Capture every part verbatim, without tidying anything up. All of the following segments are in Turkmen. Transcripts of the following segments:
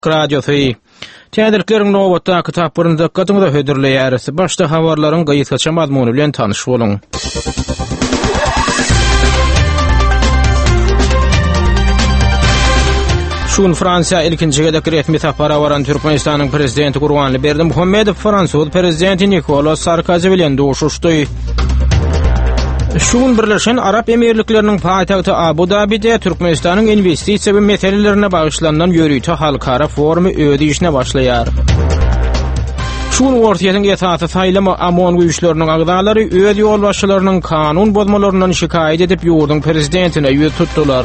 Radyosu. Täderliklerin nowatda kitaplarını dikkatinize hödürleýäris. Başda habarlaryň gaýtgaça mazmuny bilen tanyş boluň. Şun Fransiýa ilkinji gedek resmi tapara baran Türkmenistanyň prezidenti Gurbanly Berdimuhammedow Fransuz prezidenti Nicolas Sarkozy bilen duşuşdy. Şun Birleşen Arap Emirlikleriniň paýtagty Abu Dhabi'de Türkmenistanyň investisiýa we meselelerine bagyşlanan ýörüýte halkara forumy öýdi işine başlaýar. Şun ortaýatyň ýetaty saýlama amon güýçleriniň agdalary öz ýol başçylarynyň kanun bozmalaryndan şikaýet edip ýurdun prezidentine ýüz tutdular.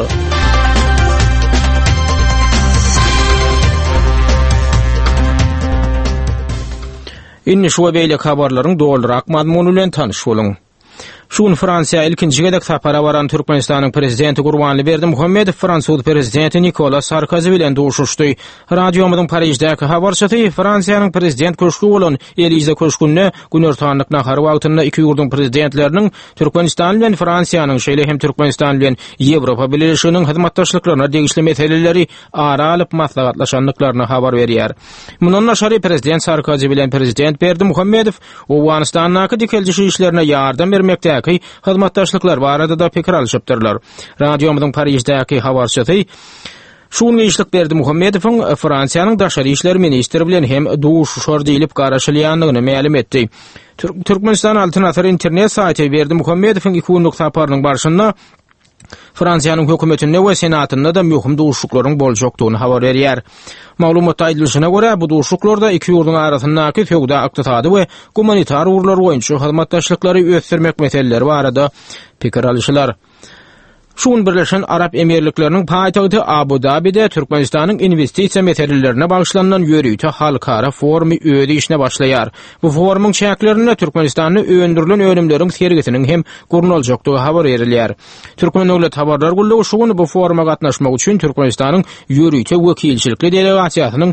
Inni şu beýle habarlaryň doldurak mazmuny bilen tanyş boluň. Şun Fransiýa ilkinji gedek tapara baran Türkmenistanyň prezidenti Gurbanly Berdimuhammedow Fransuz prezidenti Nicolas Sarkozy bilen duşuşdy. Radiomyzyň Parisdäki habarçysy Fransiýanyň prezident köşkü bolan Elize köşkünde günertanlyk nahar wagtynda iki ýurdun prezidentleriniň Türkmenistan bilen Fransiýanyň şeýle hem Türkmenistan bilen Ýewropa Birleşiginiň hyzmatdaşlyklaryna degişli meseleleri ara alyp maslahatlaşanlyklaryny habar berýär. Mundan naşary prezident Sarkozy bilen prezident Berdimuhammedow Owganistanyň dikelji işlerine ýardam bermekde hyzmatdaşlyklar barada da pikir alşypdyrlar. Radiomyzyň Parisdäki habarçysy şunu işlik Berdimuhammedowyň Fransiýanyň daşary işler ministri bilen hem duşuşar diýilip garaşylýanlygyny ma'lum etdi. Türkmenistan Altynasar internet saýty Berdimuhammedowyň iki günlük taparynyň barşynda Fransiýanyň hökümetinde we senatynda da möhüm duşuşlyklaryň boljakdygyny habar berýär. Maglumat aýdylyşyna görä bu duşuşlyklarda iki ýurdun arasyndaky feodal ykdysady we humanitar urlar boýunça hyzmatdaşlyklary ösdürmek meseleleri barada pikir alýşylar. Şun Birleşen Arap Emirlikleriniň paýtagty Abu Dhabi'de Türkmenistanyň investisiýa meselelerine bagyşlanan ýörüýte halkara forumy öýdi işine başlaýar. Bu forumyň şäklerinde Türkmenistanyň öýündirilen önümleriň sergisiniň hem guruljakdygy habar berilýär. Türkmen döwlet habarlar gullugy şuny bu foruma gatnaşmak üçin Türkmenistanyň ýörüýte wekilçilikli delegasiýasynyň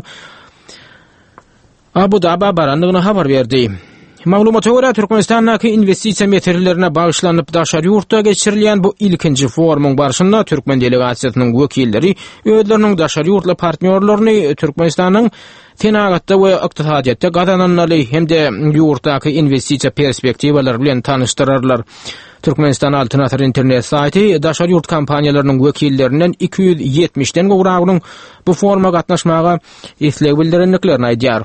Abu Dhabi baranlygyny habar berdi. Maglumata görä Türkmenistanyň investisiýa meselelerine bagyşlanyp daşary ýurtda geçirilýän bu ilkinji forumyň barşynda Türkmen delegasiýasynyň wekilleri özleriniň daşary ýurtla partnerlerini Türkmenistanyň tenagatda we ykdysadyatda gazananly hemde ýurtdaky investisiýa perspektiwalary bilen tanıştyrarlar. Türkmenistan Altynasar internet saýty daşary ýurt kompaniýalarynyň wekillerinden iki yüz ýetmişden gowragynyň bu foruma gatnaşmaga isleg bildirenliklerini aýdýar.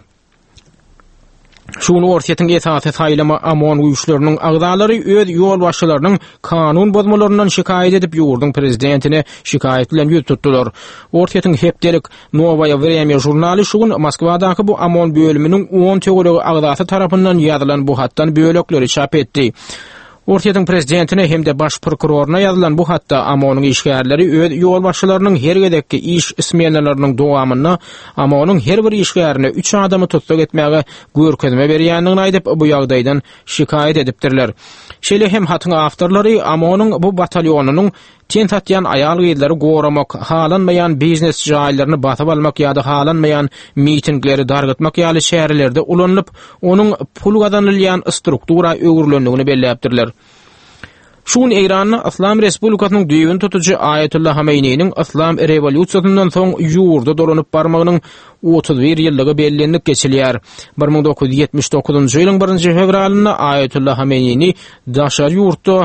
Şunu ortaýatyň esasy saýlama amon güýçleriniň agdalary öz ýol başçylarynyň kanun bozmalaryndan şikaýet edip ýurdun prezidentine şikaýet bilen ýüz tutdular. Ortaýatyň hepdelik Novaya Vremya jurnaly şuň Moskwadaky bu amon bölüminiň on töweregi agdasy tarapyndan ýazylan bu hatdan bölekleri çap etdi. Ortaýatyň prezidentine hemde baş prokuroruna ýazylan bu hatda amonyň işgärleri öz ýol başçylarynyň her gedekki iş ismenelerini dowamyna amonyň her bir işgärine üç adamy tutsak etmäge görkezme berýändigini aýdyp bu ýagdaýdan şikaýet edipdirler. Şeýle hem hatyň awtorlary amonyň bu batalyonunyň tentatýan aýal gyýdlary goramak, halanmaýan biznes jaýlaryny batyp almak ýa-da halanmaýan mitingleri dargatmak ýaly şäherlerde ulanlyp onuň pul gazanylýan struktura öwürlendigini belläpdirler. Şun Eýranyň Islam Respublikasynyň düýbün tutujy Ayatullah Hameyniň Islam rewolýusiýasyndan soň ýurda dolanyp barmagynyň otuz bir ýyllygy bellenip geçilýär. bir ming dokuz yüz ýetmiş dokuzunjy ýylyň birinji fevralynda Ayatullah Hameyni daşary ýurtda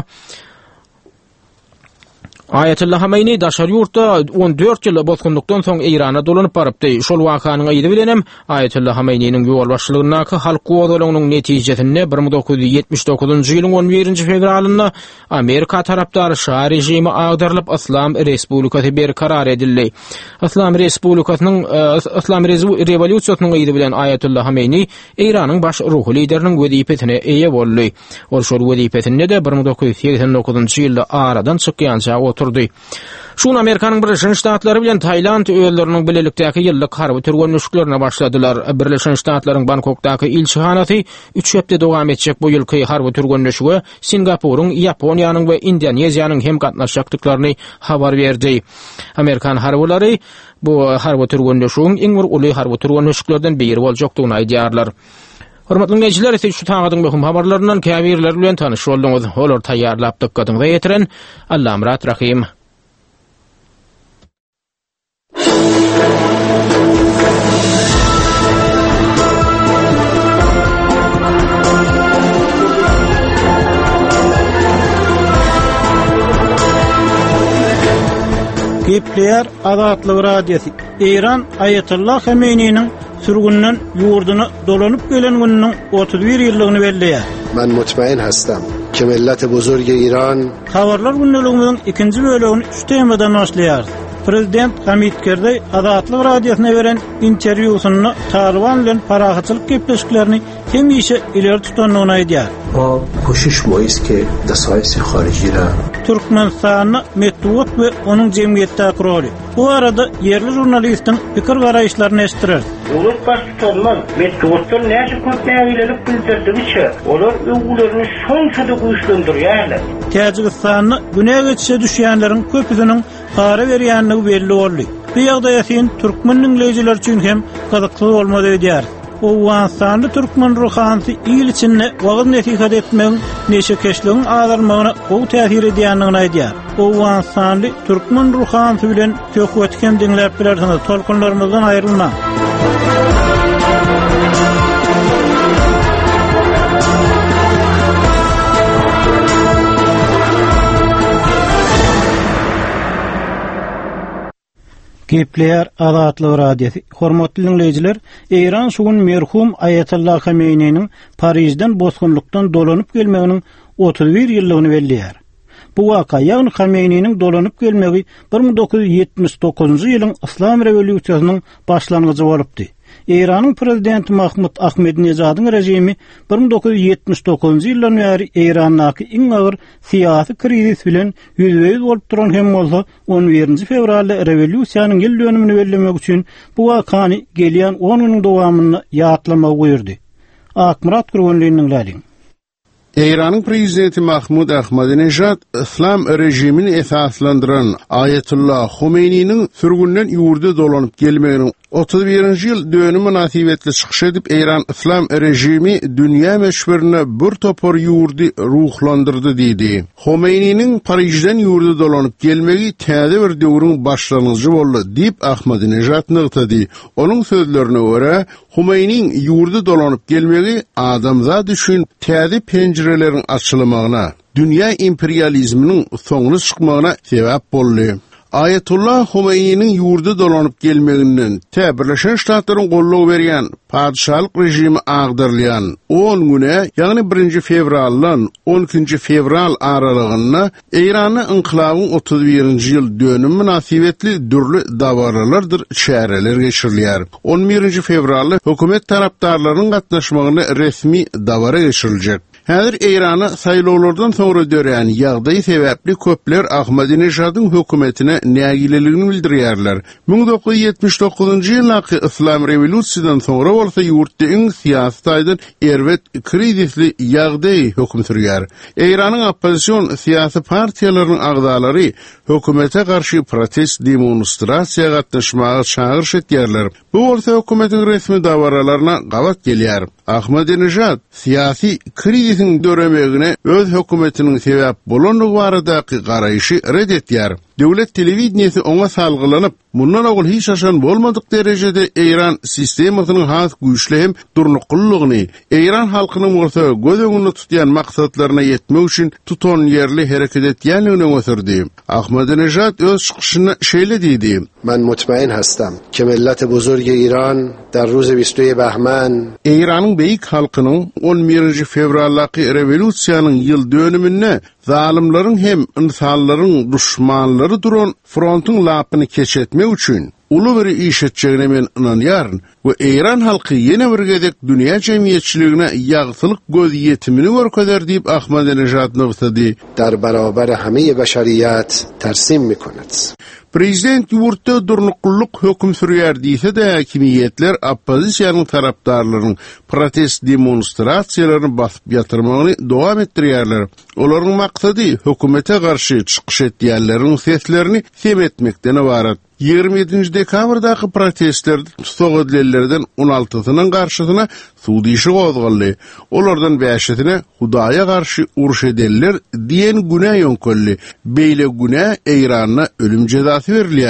Ayatullah Hameyni daşary ýurtda on dört ýyl bozgundukdan soň Eýrana dolanyp barypdy. Şol wakanyň aýdy bilen hem Ayatullah Hameyniň ýol başçylygyna halk gowdalagynyň netijesinde bir ming dokuz yüz ýetmiş dokuzunjy ýylyň on birinji fevralynda Amerika tarapdary şah rejimi agdarylyp Islam Respublikasy berkarar edildi. Islam Respublikasynyň Islam rewolýusiýasynyň aýdy bilen Ayatullah Hameyni Eýranyň baş ruhy lideriniň wezipetine eýe boldy. Ol şol wezipetinde de bir ming dokuz yüz seksen dokuzunjy ýylda aradan çykýança oturdy. Şun Amerikanyň Birleşen Ştatlary bilen Taýland öýleriniň bilelikdäki ýyllyk harby türgünlüşiklerine başladylar. Birleşen Ştatlaryň Bangkokdaky ilçihanasy üç hepde dowam etjek bu ýylky harby türgünlüşige Singapuryň, Ýaponiýanyň we Indoneziýanyň hem gatnaşjakdyklaryny habar berdi. Amerikan harbylary bu harby türgünlüşigiň iň bir uly harby türgünlüşiklerden biri boljakdygyny aýdýarlar. Hormatly dinleyijiler, siz şu taňadyň möhüm habarlaryndan käbirler bilen tanyş bolduňyz. Olar taýýarlap dykkatyňyza ýetiren Allahym rat rahim. Kepler Azatlyk Radiosu. İran Ayetullah Hameyni'nin sürgünden yurduna dolanıp gelen gününün otuz bir yıllygyny belleýär. Ben mutmain hastam ki millet-i buzurg İran Habarlar gündäligimiziň ikinji bölegini üç temadan başlaýar. Prezident Hamid Karzai Azatlyk Radiosyna beren interwýusyny Taliban bilen parahatçylyk gepleşiklerini hemişe ileri tutanlygyny aýdýar. ما کوشش مایست که دستایس خارجی را Türkmenistan'ı Metduat ve onun cemiyetdäki roli. Bu arada yerli jurnalistin pikir garaýşlaryny eşdirer. Dowlat başçylarynyň Metduatdan näçe köp nägilelik bildirdigiçe, olar öwgülerini şonçada güýçlendirýärler. Täjikistanyny güne geçişe düşýänleriň köpüsiniň para berýänligi belli boldy. Bu ýagdaýa türkmen dinleýijiler üçin hem gyzykly bolmady diýär. Owganstanly türkmen ruhansy il içinde wagt nesihat etmegiň neşe keşligiň azalmagyna gowy täsir edýändigini aýdýar. Owganstanly türkmen ruhansy bilen söhbetken dinläp bilersiniz. Tolkunlarymyzdan aýrylma. Kepler Azatlyk Radiosu. Hormatly dinleyijiler, İran şugun merhum Ayetullah Hameyni'nin Parisden bosgunlukdan dolanyp gelmeginiň otuz bir ýyllygyny belleýär. Bu waka ýagny Hameyni'nin dolanyp gelmegi bir ming dokuz ýüz ýetmiş dokuzunjy ýylyň Islam rewolýusiýasynyň başlangyjy bolupdy. İranyň prezidenti Mahmud Ahmedinejadyň rejimi bir ming dokuz ýüz ýetmiş dokuzunjy ýyldan bäri İrandaky iň agyr syýasy krizis bilen ýüzbeýüz bolup duran hem bolsa on birinji fevralda rewolýusiýanyň ýyl dönümini bellemek üçin bu wakany gelýän on güniň dowamyny ýatlamak buyurdy. Akmurat Gurbanlynyň lädi. İran'ın prezidenti Mahmud Ahmadinejad, İslam rejimini esaslandıran Ayetullah Khomeini'nin sürgünden yurda dolanıp gelmeginin otuz birinji ýyl dönümü münasibetli çykyş edip İran İslam rejimi dünya meşhurine bir topar yurdu ruhlandırdı dedi. Khomeini'nin Parisden yurda dolanıp gelmegi täze bir döwrüň başlangyjy boldy diýip Ahmadinejad nygtady. Onun sözlerine göre Khomeini'nin yurda dolanıp gelmegi adamzat üçün täze pencerelerin açylmagyna, dünya imperializminin soňuna çykmagyna sebäp boldy. Ayetullah Khomeini'nin yurda dolanyp gelmeginden te Birleşen Ştatlaryň gollaw berýän padşahlyk rejimi agdyrlýan on güne, ýagny birinji fevraldan on ikinji fevral aralygynda Iranyň inqilabyň otuz birinji ýyl dönümi münasibetli dürli dawaralardyr şäherler geçirilýär. on birinji fevralda hökümet tarapdarlarynyň gatnaşmagyna resmi dawara geçiriljek. Häzir Irany saýlawlardan soňra dören ýagdaý sebäpli köpler Ahmadinejadyň hökümetine nägileligini bildirýärler. ming dokuz ýüz ýetmiş dokuzunjy ýylaky Islam rewolýusiýasydan soňra bolsa ýurtda iň syýasy taýdan erwet krizisli ýagdaý hökm sürýär. Iranyň oppozision syýasy partiýalarynyň agdalary hökümete karşı protest demonstrasiýa gatnaşmagy çağırş etýärler. Bu bolsa hökümetiň resmi dawaralarına gawat gelýär. Ahmadinejad syýasy krizisin döremegine öz hökümetiniň sebäp bolanlygy baradaky garaýşy red etýär. Döwlet telewizionyasy oňa salgylanyp, mundan ogul hiç aşan bolmadyk derejede İran sistemasynyň has güýçli hem durnuklygyny, İran halkynyň bolsa göz öňünde tutýan maksatlaryna ýetmek üçin tutan ýerli hereket etýänligini öňerdi. Ahmadinejad öz çykyşyna şeýle diýdi: Ben mutmain hastam ki millet-i buzurg İran der ruz بیست behman İran'ın beýik halkynyň on birinji fevraldaky rewolýusiýanyň ýyl dönümine zalimlaryň hem insanlaryň düşmanlary duran frontyň lapyny keçetmek üçin uly bir iş etjegine men inanýaryn we İran halky ýene bir gezek dünýä jemgyýetçiligine ýagtylyk göz ýetimini görkezler diýip Ahmadinejad nygtady. در برابر همه بشریت ترسیم میکند. Prezident yurtda durnuklyk hökm sürýär diýse de hakimiýetler oppozisiýanyň tarapdarlarynyň protest demonstrasiýalaryny basyp ýatyrmagyny dowam etdirýärler. Olaryň maksady hökümete garşy çykyş etýänleriň seslerini semetmekden ibarat. ýygrimi ýedinji dekabrdaky protestlerde tutuk edilenlerden on altysynyň garşysyna suw dişi gozgaldy. Olardan beşetine Hudaýa garşy uruş edenler diýen günä ýönkelli. Beýle günä Iranyna ölüm jezasy berilýär.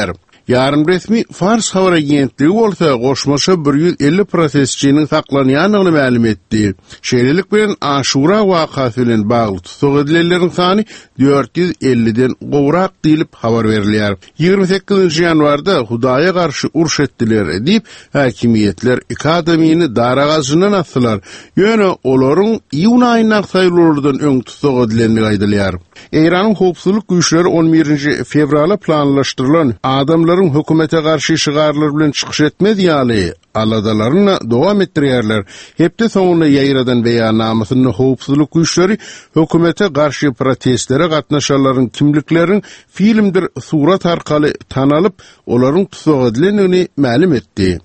Yarın resmi Fars habar agentligi bolsa goşmaşa bir yüz elli protestçinin saklanyanyny ma'lum etdi. Şeýlelik bilen Aşura wakasy bilen bagly tutuk edilenlerin sany dört yüz elliden gowrak diýilip habar berilýär. ýygrimi sekizinji ýanwarda Hudaýa garşy uruş etdiler edip häkimiýetler akademiyany daragazyndan atdylar. Ýöne olaryň iýun aýyna saýlawlardan öň tutuk edilenligi aýdylýar. Eýranyň howpsuzlyk güýçleri on birinji fevrala planlaşdyrylan adamlaryň hökümete garşy şygarlar bilen çykyş etmedi ýaly aladalaryny dowam etdirýärler. Hepde soňunda ýaýradan beýannamasyny howpsuzlyk güýçleri hökümete garşy protestlere gatnaşanlaryň kimliklerini filmdir surat arkaly tanalyp olaryň tutuk edilenini ma'lum etdi.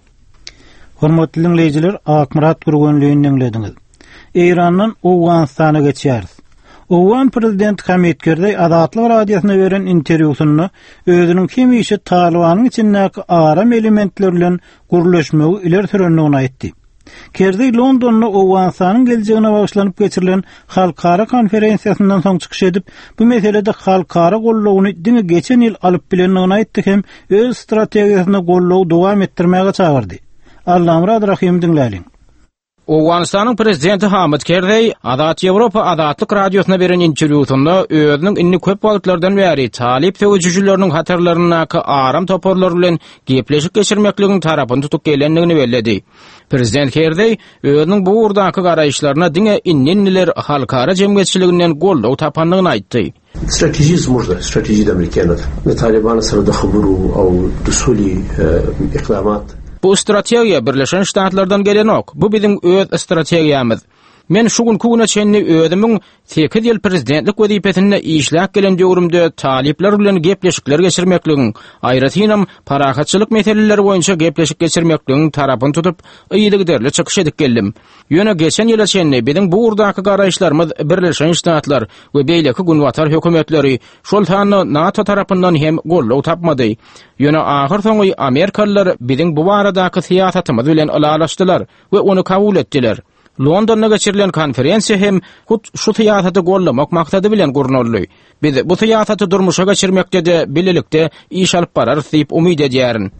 Hormatly dinleýijiler, Akmarat gurgunlygyny dinlediňiz. Eýrandan Owganistana geçýäris. Owgan prezident Hamid Karzai Azatlyk radiosyna beren interwýusyny özüniň kim işi Talibanyň içindäki aram elementler bilen gurulşmagy ileri sürendigini aýtdy. Karzai Londonda Owganistanyň geljegine bagyşlanyp geçirilen halkara konferensiýasyndan soň çykyş edip, bu meselede halkara gollawyny diňe geçen ýyl alyp bilendigini aýtdy hem öz strategiýasyny gollawy dowam etdirmäge çagyrdy. Allamrad Rahim dinläliň. Owganistanyň prezidenti Hamid Karzai Azat Ýewropa Azatlyk radiosyna beren interwýusynda özüniň inni köp wagtlardan bäri talip tewejjüleriniň hatarlarynaky aram toporlar bilen gepleşik geçirmekligini tarapyn tutup gelendigini belledi. Prezident Karzai özüniň bu urdaky garaýşlaryna diňe inninler halkara jemgyýetçiliginden gollaw tapandygyny aýtdy. Стратегизм можно, стратегия американцев. На Талибана сарда хабару ау дусули иqdamat. Bu strategiýa Birleşen Ştatlardan gelen ok. Bu bizim öz strategiýamyz. Men şu gün kuguna çenni özümiň sekiz ýyl prezidentlik wezipetinde işläp gelen döwrümde talipler bilen gepleşikler geçirmekligiň, aýratynam parahatçylyk meseleleri boýunça gepleşik geçirmekligiň tarapyn tutup ýygyderli çykyş edip geldim. Ýöne geçen ýyla çenni bizim bu urdaky garaýşlarymyz Birleşen Ştatlar we beýleki günwatar hökümetleri şol tany NATO tarapyndan hem gollaw tapmady. Ýöne ahir soňy Amerikalılar bizim bu baradaky siýasatymyz bilen alalaşdylar we onu kabul etdiler. Londonda geçirilen konferensiýa hem şu siýasaty gollamak maksady bilen gurnuldy. Biz bu siýasaty durmuşa geçirmekde de bilelikde iş alyp barar diýip umyt edýärin.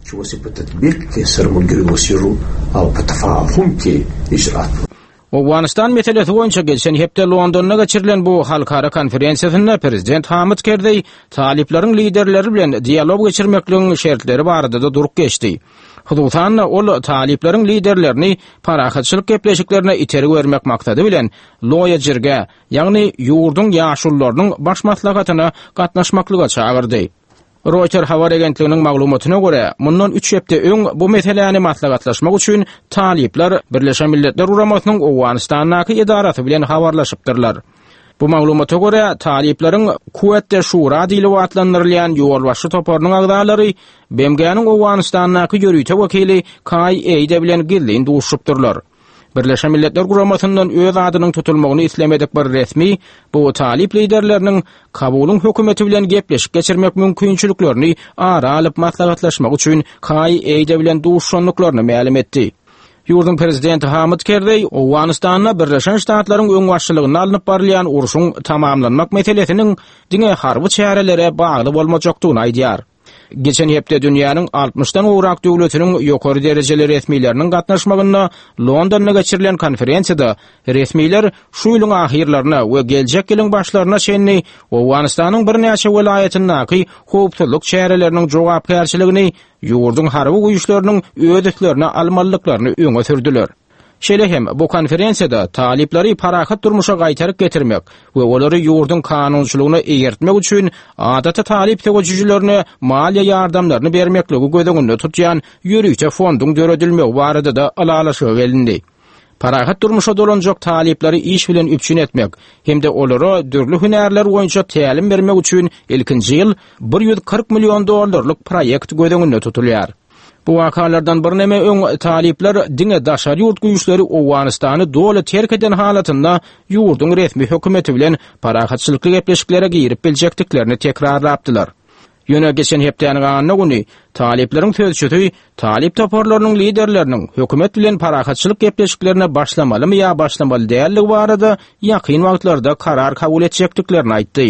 Owganistan meselesi boýunça geçen hepde Londonda geçirilen bu halkara konferensiýasynda prezident Hamid Karzai taliplaryň liderleri bilen dialog geçirmekligiň şertleri barada da durup geçdi. Hudusan ol taliplaryň liderlerini parahatçylyk gepleşiklerine iteri vermek maksady bilen loýa jirge, ýagny ýurdun ýaşullarynyň baş maslahatyna gatnaşmaklyga çagyrdy. Reuters habar agentliginiň maglumatyna görä, mundan üç hepde öň bu meseleni maslahatlaşmak üçin talipler Birleşen Milletler Uramasynyň Owganistanyň edarasy bilen habarlaşypdyrlar. Bu maglumata görä taliplaryň Kuwetde Şura diýilip atlandyrylýan ýolbaşy toporunyň agdalary B M G'niň Owganistanyň ýörüýte wakili Kay Eýde bilen gilliň duşupdyrlar. Birleşen Milletler Guramasyndan öz adynyň tutulmagyny islemedik bir resmi bu talip liderleriniň kabulyň hökümeti bilen gepleşip geçirmek mümkinçiliklerini ara alyp maslahatlaşmak üçin Kay Eýde bilen duşanlyklaryny ma'lum etdi. Ýurdun prezidenti Hamid Karzai Owganistanyna Birleşen Ştatlaryň öň başçylygyny alınıp barylýan uruşyň tamamlanmak meselesiniň diňe harby çärelere bagly bolmajakdygyny aýdýar. Geçen hepde dünýäniň altmışdan owrak döwletiniň ýokary derejeli resmiýleriniň gatnaşmagyna Londonda geçirilen konferensiýada resmiýler şu ýylyň ahirlaryna we geljek ýylyň başlaryna şenni Owganistanyň bir näçe welaýatyndaky howpsuzlyk çäreleriniň jogapkärçiligini ýurdun harby güýçleriniň öýdüklerini almalyklaryny öňe sürdiler. Şeýle hem bu konferensiýada talipleri parahat durmuşa gaýtaryp getirmek we olary ýurdun kanunçylygyny eýertmek üçin adata talip tewejjülerini maliýe ýardamlaryny bermekligi gödeginde tutýan ýörüýçe fonduň döredilmegi barada da alalaşyga gelindi. Parahat durmuşa dolanjak talipleri iş bilen üpçün etmek hem de olary dürli hünärler boýunça tälim bermek üçin ilkinji ýyl bir yüz kırk milyon dollarlyk proýekt gödeginde tutulýar. Bu wakalardan bir neme öň talipler diňe daşar ýurt güýçleri Owganistany doly terk eden halatynda ýurdun resmi hökümeti bilen parahatçylyk gepleşiklere girip biljekdiklerini tekrarlapdylar. Ýöne geçen hepdäniň ganyna güni talipleriň sözçüsü talip toporlarynyň liderleriniň hökümet bilen parahatçylyk gepleşiklerine başlamalymy ýa başlamaly dälligi barada ýakyn wagtlarda karar kabul etjekdiklerini aýtdy.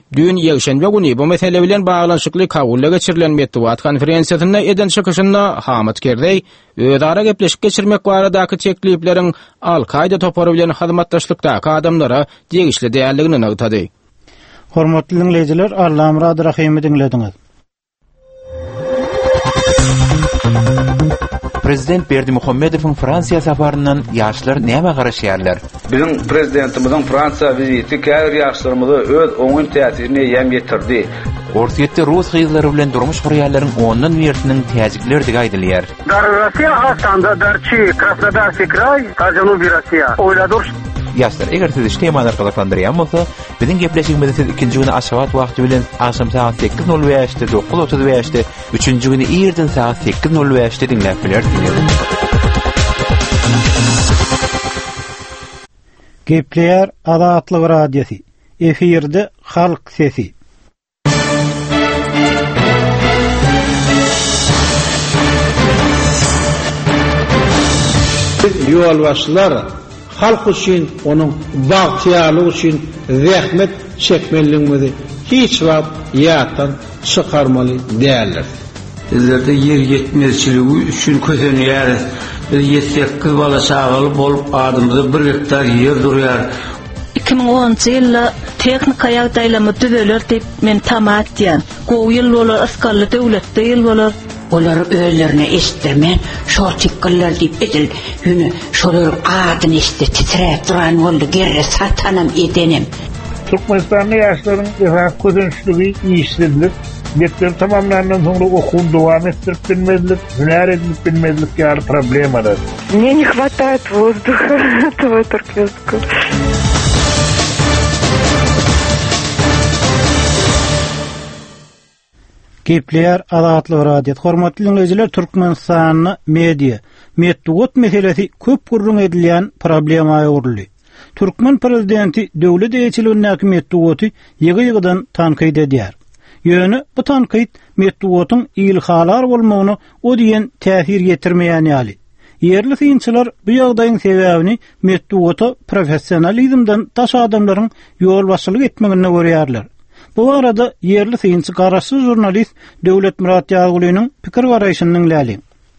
Dün ýekşenbe güni bu mesele bilen baglanşykly Kabulda geçirilen medeniýet konferensiýasyna eden çykyşynda Hamid Kerdey özara gepleşip geçirmek baradaky çeklipleriň Al-Qaida topary bilen hyzmatdaşlykdaky adamlara degişli däerligini aýtdy. Hormatly dinleýijiler, Allah Murad Rahimy dinlediňiz. Prezident Berdimuhammedowyň Fransiýa safaryndan ýaşlar näme garaşýarlar? Bizim prezidentimizin Fransa viziti käbir ýaşlarymyzy öz oňun täsirini ýem ýetirdi. Ortaýetde Rus hyzlary bilen durmuş gurýarlaryň ondan ýertiniň täjikleri aýdylýar. Россия Астанда, Дарчи, Краснодарский край, Жанубий Россия. Oyladyr. Ýaşlar, eger siz iştemalar gyzyklandyrýan bolsa, biziň gepleşigimizi siz ikinji güni aşabat wagty bilen akşam saat sekiz nol beşde, dokuz otuz beşde, üçünji güni ýerden saat sekiz nol beşde dinläp bilersiňiz. Gepleýär Azatlyk radiosi. Efirde halk sesi. Ýolbaşçylar halk üçin, onuň bagtyarlygy üçin zähmet çekmeliligimizi hiç wagt ýatdan çykarmaly däldir. Bizlerde yer yetmezçiligi üçin kösenýär. Biz ýetsekkiz bala çagaly bolup adymyza bir hektar yer durýar. iki ming onunçy ýylda teknik ýagdaýlamy düzeler diýip men tamat diýen. Gowy ýyl bolar, askarly döwletde ýyl bolar. Olar özlerine estirmen, şol tikirler diýip edil. Ýüne şolar adyny estir titrep duran boldy, gerre satanam edenim. Türkmenistan'da ýaşlaryň efendim közençligi ýyşdirilir. Mektep tamamlanandan soňra okuw dowam etdirip bilmezlik, hüner edip bilmezlik ýaly problemalar. Мне не хватает воздуха этого туркменского. Gepleýär Azatlyk radio. Hormatly dinleýijiler, Türkmenistanyň media, medeniýet meselesi köp gurrun edilýän problemaga uruldy. Türkmen prezidenti döwlet eýçiliginiň medeniýeti ýygy-ýygydan tanqid edýär. Ýöne bu tanqid medeniýetiň ilhalar bolmagyny o diýen täsir getirmeýän ýaly. Yerli synçylar bu ýagdaýyň sebäbini medeniýete professionalizmden taş adamlaryň ýolbaşçylyk etmegine görýärler. Bu arada yerli synçy garaşsyz jurnalist Döwlet Murat Ýagulynyň pikir garaşynyň läli.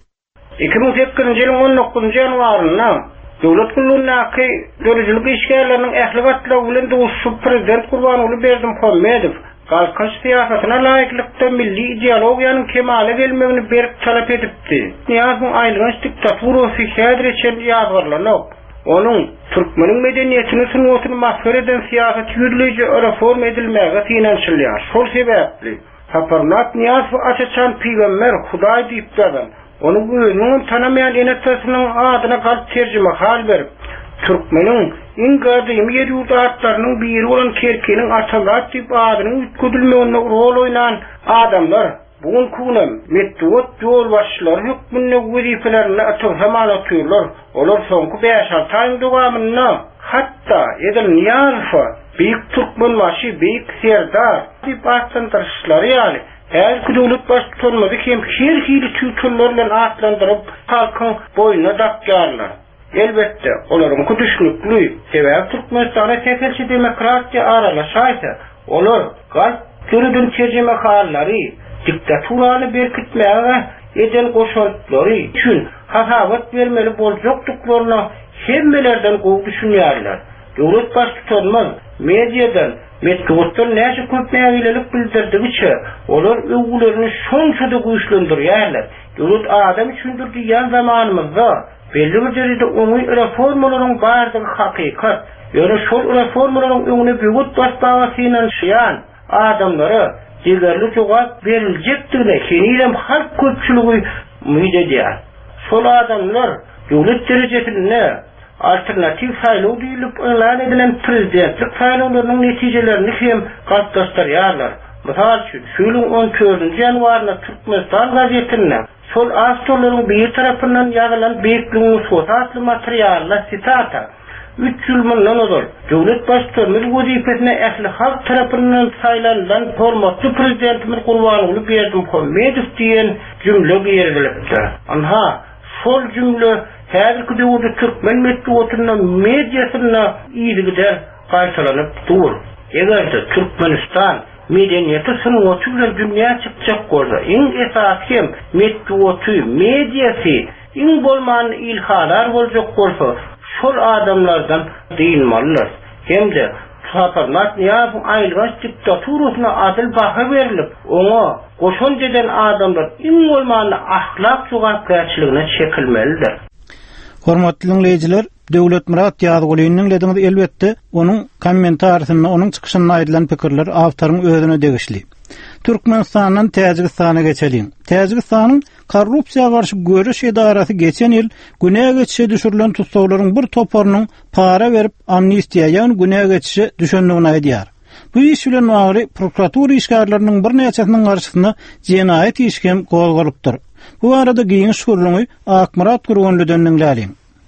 iki ming sekkizinji ýylyň on dokuzunji ýanwaryna döwlet gullunaky döwletçilik işgärleriniň ähli gatlagy bilen dowuşup prezident Gurbanuly Berdimuhammedow galkyn siýasatyna laýyklykda milli ideologiýanyň kemale gelmegini berip talap edipdi. Ýazyň aýlygyň diktatura fikir etýän ýazgarlar onun Türkmenin medeniýetini sunuwatyny mahsur eden siýasat ýürleýje reform edilmäge finansiýalýar. Şol sebäpli Haparnat Niýazow açaçan peýgamber Hudaý diýip dadan. Onu özüniň tanamaýan enetçisiň adyna galp terjime hal berip, Türkmenin iň gadymy ýer ýurtlarynyň biri bolan Kerkeniň Atalat diýip adynyň ütküdilmegine rol oýnan adamlar bugun kunam medeniýet ýolbaşçylary hökmünde wezifelerini atyp hemalatýarlar. Olar soňky beş alty aýyň dowamyna hatda Edil Niýazow Büyük Türkmen maşy Büyük Serdar diýip atlandyrýarlar ýaly. Her döwlet başçylaryny hem her hili tüýtürler bilen atlandyryp halkyň boýuna dakýarlar. Elbetde olaryň düşnükli sebäp Türkmenistana tekelçi demokratiýa aralaşaýsa, olar galp görüdün çejime hallary diktaturaly berkitmäge eden goşultlary üçin hasawat bermeli boljokdyklaryna hemmelerden gowy düşünýärler. Döwlet başçylaryň mediadan medeniýetden näçe köp nägilelik bildirdigiçe olar öwgülerini şonçada güýçlendirýärler. Döwlet adam üçindir diýen zamanymyzda belli bir derejede oňy reformalaryň bardygy hakykat. Ýöne şol reformalaryň öňüne büyük basbagynyň şeýan adamlara digerli jogap beriljekdigine kenilem halk köpçüligi umid edýär. Şol adamlar döwlet derejesinde alternativ saýlaw diýilip elan edilen prezidentlik saýlawlarynyň netijelerini hem galpdaşdyrýarlar. Mysal üçin, şuýlyň on dördünji ýanwaryna Türkmenistan gazetinde şol astorlaryň bir tarapyndan ýazylan beýikligiň sosatly materiallar sitata üç ýyl mundan ozal döwlet başçylaryň wezifesine ähli halk tarapyndan saýlanlan hormatly prezidentimiz Gurbanuly Berdimuhammedow diýen jümle berilipdi. Anha şol jümle häzirki döwürde Türkmen medeniýetiniň mediasyna ýygyda gaýtalanyp dur. Egerde Türkmenistan medeniyeti sınıf bilen dünya çıkacak bolsa, iň esasy hem medeniýeti, mediýasy, iň bolman ilhalar boljak bolsa, şol adamlardan diýilmeliler. Hemde Saparlat niyab aýlgaç diktaturasyna adil baha berilip, oňa goşun deden adamlar iň bolman ahlak jogapkärçiligine çekilmelidir. Hormatly dinleýijiler, Döwlet Murat Ýazgylynyň ledinide elbetde onuň kommentariýasyna, onuň çykyşyna aýdylan pikirler awtaryň özüne degişli. Türkmenistanyň Täjikistana geçelim. Täjikistanyň korrupsiýaga garşy görüş edarasy geçen ýyl günäge geçişe düşürilen tutsaglaryň bir toparynyň para berip amnistiýa ýa-ni günäge geçişe düşendigini aýdýar. Bu iş bilen bagly prokuratura işgärleriniň bir näçesiniň garşysyna jenaýat işkem gozgalypdyr. Bu arada giyin şurluňy Akmurat Gurgunlydan dinläýin.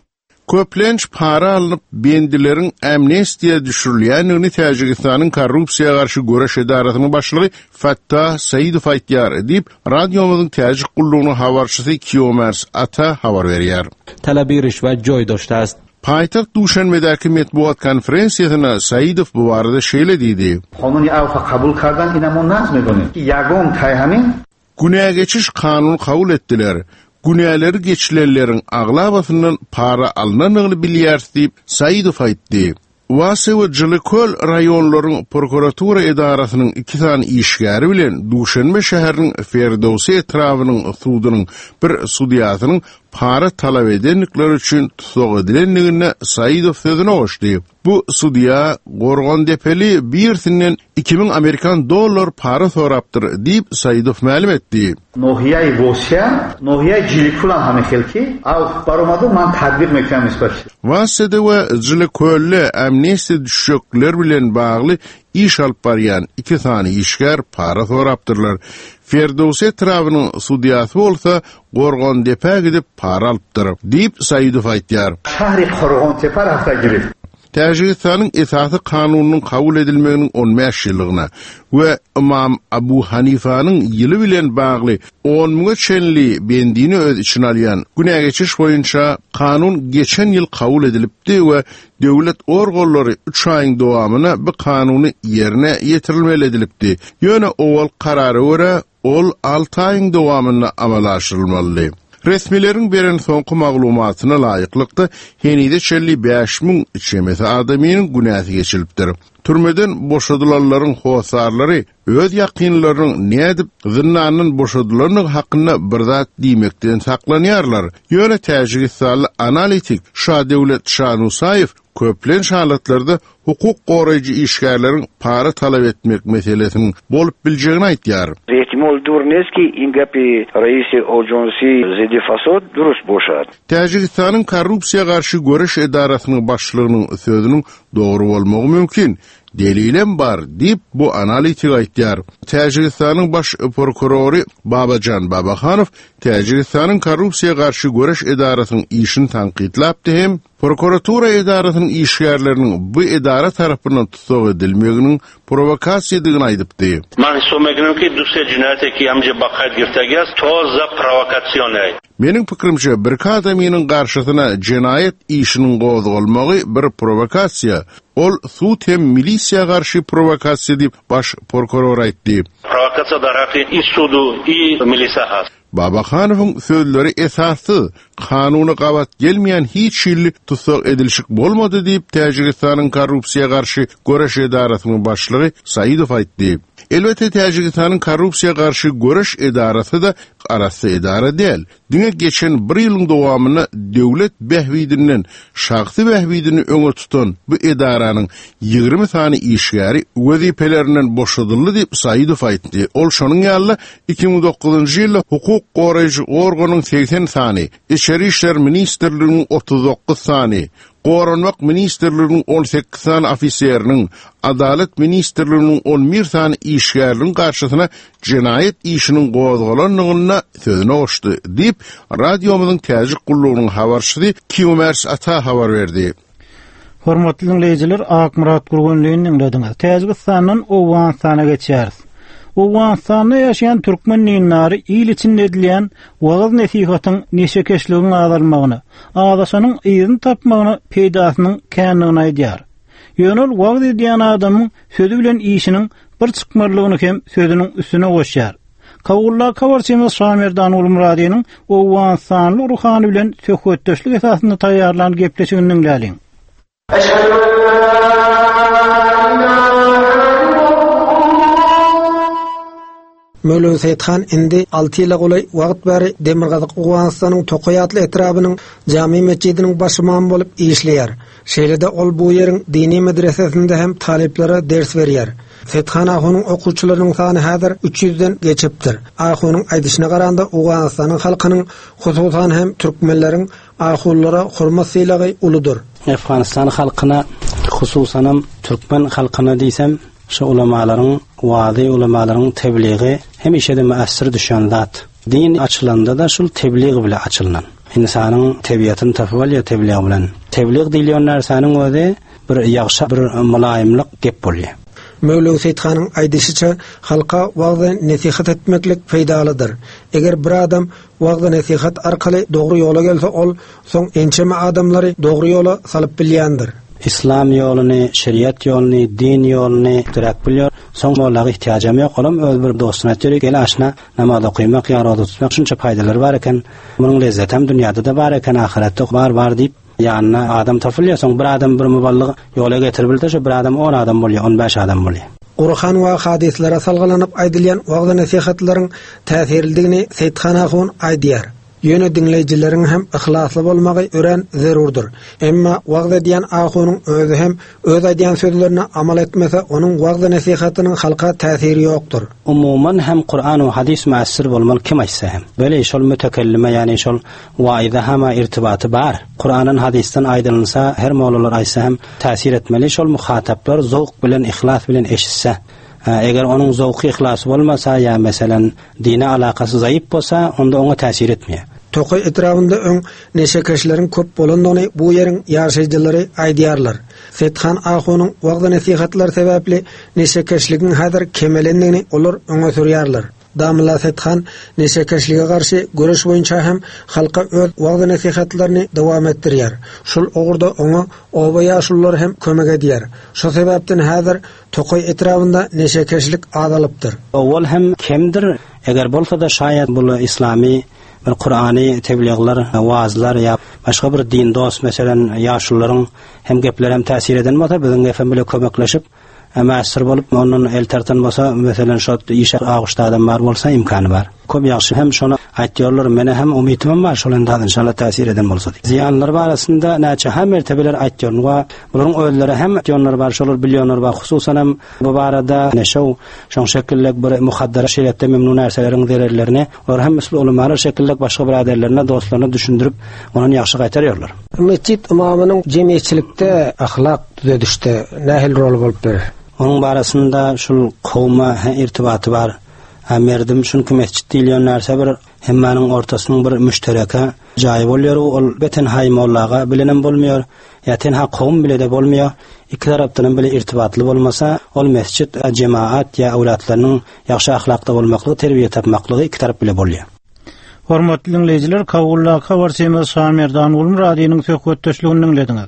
Köplenç para alıp bendilerin amnestiya düşürilýänini Täjikistanyň korrupsiýaga garşy göreş edarasynyň başlygy Fattah Saýidow aýtýar diýip radiomyzyň täjik gullugynyň habarçysy Kiomers Ata habar berýär. Talabi rüşwet joýdaşdy. Paytaxt Duşanbedäki metbuat konferensiýasynda Saýidow bu barada şeýle diýdi. Kanuny awfa kabul kardan inamon nazm edildi. Ýagom taýhamin günäge geçiş kanun kabul etdiler. Günäleri geçilenlerin aglabasynyň para alnanyny bilýär diýip Saýidow aýtdy. Wasa we Jylyköl raýonlaryň prokuratura edarasynyň iki tane işgäri bilen Duşanbe şäheriniň Ferdowsi etrawynyň sudynyň bir sudiýasynyň para talap edenlikler üçin tutsag edilenligine Saýidow sözüne goşdy. Bu sudiýa Gorgondepeli birsinden iki bin Amerikan dollar para sorapdyr diýip Saýidow ma'lum etdi. Nohiýa Wasa, Nohiýa Jylyköl hamy helki, aw baromady man tadbir mekaniz baş. Wasa we Jylykölle amnestiýa düşükler bilen bagly iş alyp barýan iki tane işgär para sorapdyrlar. Ferdowsi etrawynyň sudiýasy bolsa Gorgondepe gidip para alypdyr diýip Saýidow aýtýar. Şähri Gorgontepe rafta girip Täjikistanyň esasy kanunynyň kabul edilmeginiň on beş ýyllygyna we Imam Abu Hanifanyň ýyly bilen bagly on mingä çenli bendini öz içine alýan günäge geçiş boýunça kanun geçen ýyl kabul edilipdi we döwlet organlary üç aýyň dowamyna bu kanuny ýerine ýetirilmeli edilipdi. Ýöne owal karary görä ol alty aýyň dowamyna amal aşyrylmaly. Resmilerin beren soňky maglumatyna laýyklykda henide çelli beş min içemesi adamynyň günäsi geçilipdir. Türmeden boşadylanlaryň howsarlary öz ýakynlarynyň nädip zynnanyň boşadylanlyk hakynda bir zat diýmekden saklanýarlar. Ýöne Täjikistanly analitik Şah Dewlet Şanusaýew köplen şahatlarda hukuk goraýjy işgärleriň para talap etmek meselesini bolup biljegini aýtýar. Ehtimal durneski ingapi reisi ojonsi zedi fasod durust boşat. Täjikistanyň korrupsiýaga garşy göreş edarasynyň başlygynyň sözüniň dogry bolmagy mümkin. Delilem bar diýip bu analitik aýtýar. Täjikistanyň baş prokurory Babajan Babakhanov Täjikistanyň korrupsiýaga garşy göreş edarasynyň işini tanqidlapdy hem prokuratura edarasynyň işgärleriniň bu edara tarapyndan tutsag edilmeginiň provokasiýadygyny aýdypdy. Man so'magnim ki duse cinayeteki amca bakayt girtegiz toza provokasyonay. Meniň pikirimçe bir adamynyň garşysyna jinayet işiniň gozulmagy bir provokasiýa. Ol sud hem milisiýa garşy provokasiýa diýip baş prokuror aýtdy. Provokasiýa daraqy i sudu i milisiýa has. Babakhanov'un sözleri esasy, kanuny gabat gelmeýän hiç ýyly tutsag edilşik bolmady diýip Täjikistanyň korrupsiýaga garşy göreş edarasynyň başlygy Saýidow aýtdy. Elbette Täjikistanyň korrupsiýaga garşy göreş edarasy da arasy edara däl. Diňe geçen bir ýylyň dowamyna döwlet behbidinden şahsy behbidini öňe tutan bu edaranyň ýygrimi sany işgäri wezipelerinden boşadyldy diýip Saýidow aýtdy. Ol şonuň ýaly iki bin dokuzunçy ýylda hukuk goraýjy organyň seksen sany, İçeri işler ministrliginiň otuz dokuz sany, Goranmak ministrliginiň on sekiz sany ofiseriniň, Adalet ministrliginiň on bir sany işgärliň garşysyna jinayet işiniň gozgalanlygyna sözüne goşdy diýip radiomyzyň täjik gullugynyň habarçysy Kiomers Ata habar berdi. Hormatly dinleýijiler, Akmurat Gurgunlyň dinlediňiz. Täjikistanyň Owganistana geçýäris. Owganistanda ýaşaýan türkmen dinlary ýyl içinde edilýän wagaz nesihatyň neşekeşliginiň azalmagyny, adaşanyň ýygyny tapmagyny peýdasynyň kändigini aýdýar. Ýönül wagt edýän adamyň sözü bilen işiniň bir çykmarlygyny hem sözüniň üstüne goşýar. Kawulla kawarsymyz Samerdan Ulmuradiýanyň o wansanly ruhany bilen söhbetdeşlik esasynda taýýarlan gepleşiginiň läliň. Mölen Seythan indi altı ýyla golay wagt bäri Demirgazyk Owganystanyň Tokaýatly etrabynyň jamy mescidiniň başymam bolup işleýär. Şeýlede ol bu ýeriň dini medresesinde hem taleplere ders berýär. Seythan ahonyň okuwçylarynyň sany häzir üç ýüzden geçipdir. Ahonyň aýdyşyna garanda Owganystanyň halkynyň, hususan hem türkmenleriň ahullara hormat sylagy uludur. Afganistan halkyna, hususan hem türkmen halkyna diýsem, şu ulamalaryň, wady ulamalaryň tebliği hem işede müessir düşen zat. Din açylanda da şul tebliğ bilen açylan. İnsanyň tabiatyny tapyp ya tebliğ bilen. Tebliğ diýilen närseniň özi bir ýagşy bir mulaýymlyk gep bolýar. Mevlevi Seythanyň aýdyşyça halka wagty nasihat etmeklik feýdalydyr. Eger bir adam wagty nasihat arkaly dogry ýola gelse ol soň ençeme adamlary dogry ýola salyp bilýändir. İslam ýoluny, şeriat ýoluny, din ýoluny direk bilýär. Soň bolaga ihtiýajam ýok, olam öz bir dostuna terek gel aşna namaz okuymak, ýa-da tutmak şunça paýdalary bar eken, munyň lezzeti hem dünýäde de bar eken, ahiretde bar bar diýip ýanyna adam tapylýar. Soň bir adam bir muballygy ýola getirbildi, şu bir adam on adam bolýar, on beş adam bolýar. Qur'an we hadislere salgylanyp aýdylýan wagty nasihatlaryň täsirliligini Seythan ahun aýdýar. Ýöne dinleýijileriň hem ihlasly bolmagy ören zerurdur. Emma wagty diýen ahonyň özü hem öz aýdýan sözlerine amal etmese, onuň wagty nasihatynyň halka täsiri ýokdur. Umuman hem Qur'an we hadis mässir bolmaly kim aýtsa hem. Böyle şol mütekellime, ýani şol waýda hama irtibaty bar. Qur'anyň hadisden aýdylynsa, her mowlalar aýtsa hem täsir etmeli. Şol muhataplar zowq bilen, ihlas bilen eşitse. Eger onuň zowqy ihlasy bolmasa, ýa meselem dine alakasy zaýyp bolsa, onda oňa täsir etmeýär. Tokay etrafında öň neşekeşleriň köp bolandygyny bu ýeriň ýaşaýjylary aýdýarlar. Seythan ahonyň wagty nasihatlar sebäpli neşekeşligiň häzir kemelendigini olar öňe sürýärler. Damla Seythan neşekeşlige garşy görüş boýunça hem halka öz wagty nasihatlaryny dowam etdirýär. Şol ogurda oňa oba ýaşullar hem kömek edýär. Şo sebäpden häzir Tokay etrafında neşekeşlik adalypdyr. Owal hem kimdir? Eger bolsa da şaýat bu islami bir Qur'any tebliğler, wazlar ýa başga bir din dost meselen ýaşullaryň hem gepleri hem täsir eden bolsa, biziň efem bilen kömekleşip mässir bolup onuň el tartanmasa meselen şo işe agışda adam bar bolsa imkany bar. Köp ýaşy hem şonu aýtýarlar, mene hem umytym bar, şolanda inşallah täsir eden bolsa. Ziyanlar barasynda näçe hem mertebeler aýtýar we bunyň özleri hem aýtýarlar bar, şolar bilýänler bar. Hususan hem bu barada neşew şoň şekillik bir muhaddara şeriatda memnun narsaleriň zererlerini we hem mesle ulamalar şekillik başga biraderlerine, dostlaryna düşündirip onuň ýaşy gaýtarýarlar. Mescid imamynyň jemgyýetçilikde ahlak düzedişde nähil rol bolup berer? Onuň barasynda şol kowma irtibaty bar. Amerdim şunky mescid diýilen narsa bir hemmanyň ortasynyň bir müştereke jaý bolýar, ol beten haýmollaga bilenen bolmaýar, ýa tenha kowm bile de bolmaýar. Iki tarapdan bile irtibatly bolmasa, ol mescid jemaat ýa awlatlarynyň ýaxşy ahlakda bolmaklygy, terbiýe tapmaklygy iki tarap bile bolýar. Hormatly dinleýijiler, Kawulla Kawarsymyz Samerdan Ulmuradiýanyň söhbetdeşligini dinlediňiz.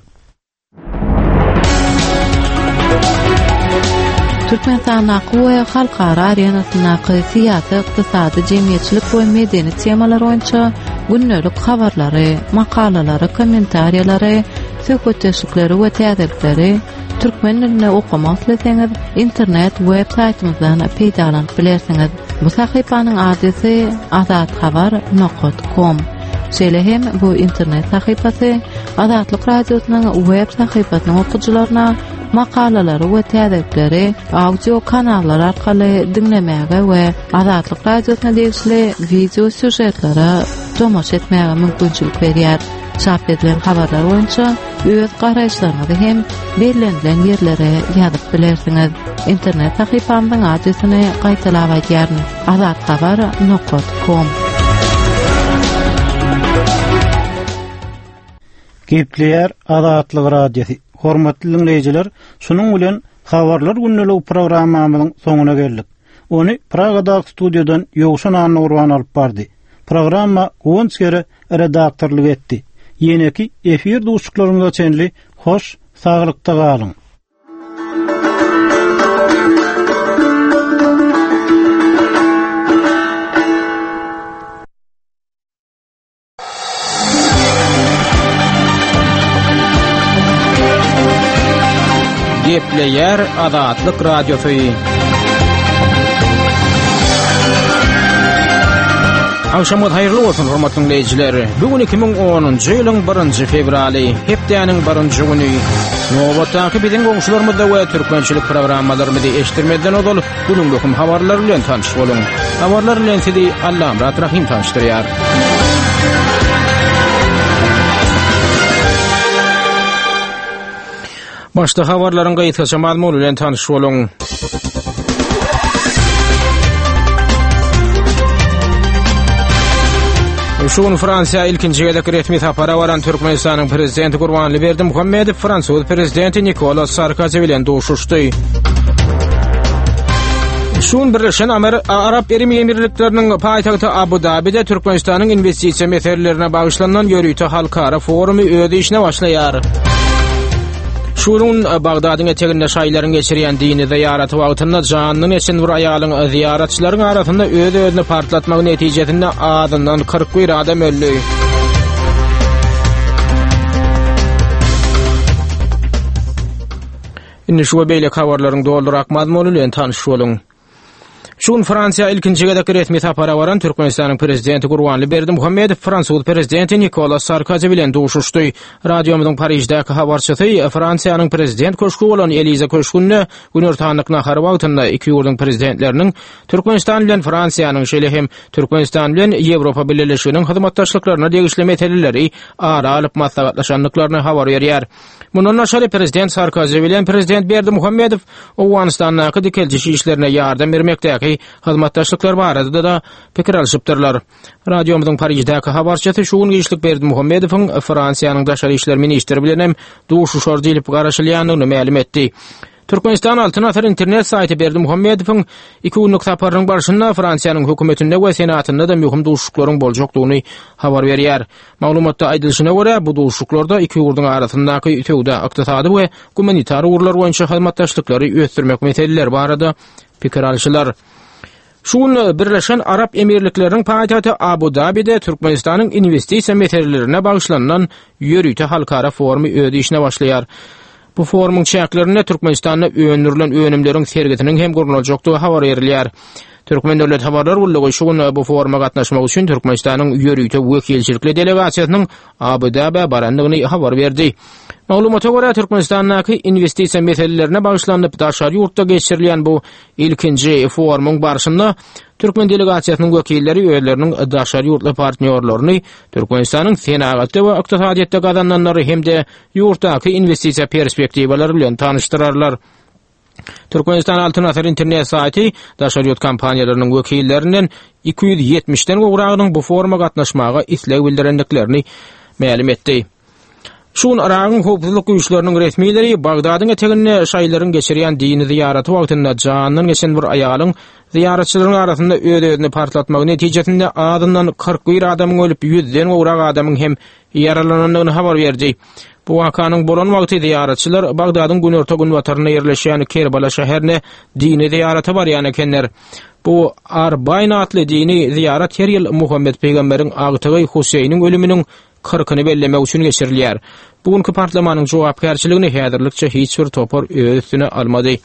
Türkmenistan aqwa halkara arenasyny syýasy, ykdysady, jemgyýetçilik we medeni temalar boýunça günnelik habarlary, makalalary, kommentariýalary, söhbetdeşlikleri we täzelikleri türkmen diline okumak isteseňiz internet web saýtymyzdan peýdalanyp bilersiňiz. Bu sahypanyň adresi azatxabar nokta com. Şeýle hem bu internet sahypasy Azatlyk radiosynyň web sahypasynyň okuwçylaryna makalalary we täzelikleri audio kanallar arkaly dinlemäge we Azatlyk radiosyna degişli video süjetlere tomaş etmäge mümkinçilik berýär. Çap edilen habarlar boýunça öz garaýşlaryňyzy hem belirlenen ýerlere ýazyp bilersiňiz. Internet sahypamyň adresini gaýtalap aýdýaryn: azatxabar nokta com. Gepleýär Azatlyk radiosu. Hormatly dinleýijiler, şunuň bilen habarlar günnelik programmamyzyň soňuna geldik. Ony Pragadaky studiýadan Ýowşan Anurwan alyp bardy. Programma Gonskere redaktorlyk etdi. Ýene-ki efir duşuklaryňda çenli hoş, saglykda galyň. Gepleyer Azatlyk Radiosu. Akşamot hayırlı olsun hormatly dinleyijiler. Bugün iki bin onuncu ýylyň birinji fevraly, hepdeniň birinji güni. Nowatdaky biziň goňşularymyzda we türkmençilik programmalarymyzy eşitdirmeden odal günüňki habarlar bilen tanış bolun. Habarlar bilen sizi Allam Rahim tanışdyrýar. Başda habarlaryň gaýtgaça mazmuny bilen tanış bolun. Şuun Fransiýa ilkinji gedek resmi tapara baran Türkmenistanyň prezidenti Gurbanly Berdimuhammedow Fransuz prezidenti Nicolas Sarkozy bilen duşuşdy. Şuun Birleşen Arap Emirlikleriniň paýtagty Abu Dabide Türkmenistanyň investisiýa meselelerine bagyşlanan ýörüýte halkara forumy öz işine başlaýar. Şurun Bagdadyň eteginde şaýlaryň geçirýän dini ziýaraty wagtynda janyny eşin bir aýalyň ziýaratçylaryň arasynda öz özüni partlatmak netijesinde adından kırk bir adam öldü. Indi şu beýle habarlaryň doldurak mazmuny bilen tanış bolun. Şuun Fransiýa ilkinji gedek resmi tapara baran Türkmenistanyň prezidenti Gurbanly Berdimuhammedow Fransuz prezidenti Nicolas Sarkozy bilen duşuşdy. Radiomyzyň Parijdaky habarçysy Fransiýanyň prezident köşkü bolan Eliza köşkünde günortanlyk nahar wagtynda iki ýurduň prezidentleriniň Türkmenistan bilen Fransiýanyň şeýle hem Türkmenistan bilen Ýewropa Birleşiginiň hyzmatdaşlyklaryna degişli meseleleri ara alyp maslahatlaşanlyklaryny habar berýär. Mundan naşary prezident Sarkozy bilen prezident Berdimuhammedow Owganistanyň dikelji işlerine ýardam bermekde hyzmatdaşlyklar barada da pikir alşypdyrlar. Radiomyzyň Parijdaky habarçysy şuun geçlik Berdimuhammedowyň Fransiýanyň daşary işler ministri bilen hem duşuşar diýilip garaşylýanyny ma'lum etdi. Türkmenistan altyn atar internet saýty Berdimuhammedowyň iki günlük saparynyň barşynda Fransiýanyň hökümetinde we senatynda da möhüm duşuşklaryň boljakdygyny habar berýär. Maglumatda aýdylyşyna görä, bu duşuşklarda iki ýurduň arasyndaky ötewde ykdysady we humanitar urlar boýunça hyzmatdaşlyklary ösdürmek meseleleri barada pikir alşylar. Şuun Birleşen Arap Emirlikleriniň paýtagty Abu Dabide Türkmenistanyň investisiýa meselelerine bagyşlanan ýörüýte halkara forumy öz işine başlaýar. Bu forumyň çäklerine Türkmenistanda öňdürilen önümleriň sergitiniň hem guruljakdygy habar berilýär. Türkmen döwlet habarlar gulligi şuun bu foruma gatnaşmak üçin Türkmenistanyň ýörüýte wekilçilikli delegasiýasynyň Abu Dabi barandygyny habar berdi. Maglumata görä Türkmenistandaky investisiýa meselelerine bagyşlanyp daşary ýurtda geçirilýän bu ilkinji forumyň barşynda Türkmen delegasiýasynyň wekilleri öýleriniň daşary ýurtly partnerlerini Türkmenistanyň senagatda we ykdysadyatda gazananlary hemde ýurtdaky investisiýa perspektiwalary bilen tanıştyrarlar. Türkmenistan altyn atar internet saýty daşary ýurt kompaniýalarynyň wekillerinden iki yüz ýetmişden gowragynyň bu foruma gatnaşmagy isleg bildirendiklerini ma'lum etdi. Şuun Aragyn howpsuzlyk güýçleriniň resmiýetleri Bagdadyň eteginde şaýlaryň geçirýän dini ziýaraty wagtynda janyny geçen bir aýalyň ziýaratçylaryň arasynda öz özüni partlatmagy netijesinde adından kırk bir adamyň ölüp ýüzden gowrak adamyň hem ýaralanandygyny habar berdi. Bu wakanyň bolan wagty ziýaratçylar Bagdadyň günorta gün wataryna ýerleşýän Kerbala şäherine dini ziýaraty barýan ekenler. Bu Arbayn atly dini ziýarat her ýyl Muhammed peýgamberiň agtygy Huseýniň ölüminiň kırkını bellemek üçin geçirilýär. Bugünkü parlamentyň jogapkärçiligini häzirlikçe hiç bir topar öz üstüne almady.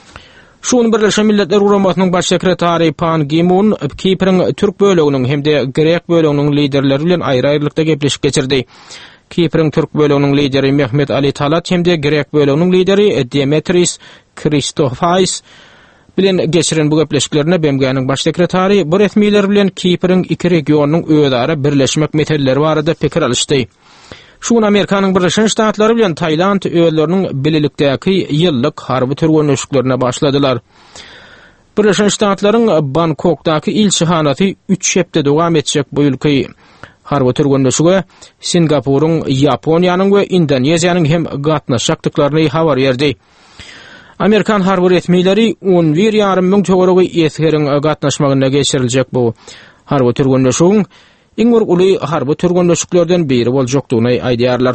Şuun Birleşen Milletler Guramasynyň baş sekretary Pan Ki-moon Kiprň türk böleginiň hemde grek böleginiň liderleri bilen aýry-aýrylykda gepleşip geçirdi. Kiprň türk böleginiň lideri Mehmet Ali Talat hemde grek böleginiň lideri Demetris Christofais bilen geçiren bu gepleşiklerine B M G'niň baş sekretary bu resmiýetler bilen Kiprň iki regionyň özara birleşmek meseleleri barada pikir alşdy. Şuun Amerikanyň Birleşen Ştatlary bilen Taýland öýleriniň bililikdäki ýyllyk harby törgünleşiklerine başladylar. Birleşen Ştatlaryň Bangkokdaky ilçihanasy üç hepde dowam etjek bu ülkeyi harby törgünleşige Singapuryň, Ýaponiýanyň we Indoneziýanyň hem gatnaşakdyklaryny habar berdi. Amerikan harby resmiýetleri on bir ýarym müň töweregi ýetkeriň gatnaşmagyna geçiriljek bu harby törgünleşigiň iň bir uly harby törgünleşiklerden biri boljakdygyny aýdýarlar.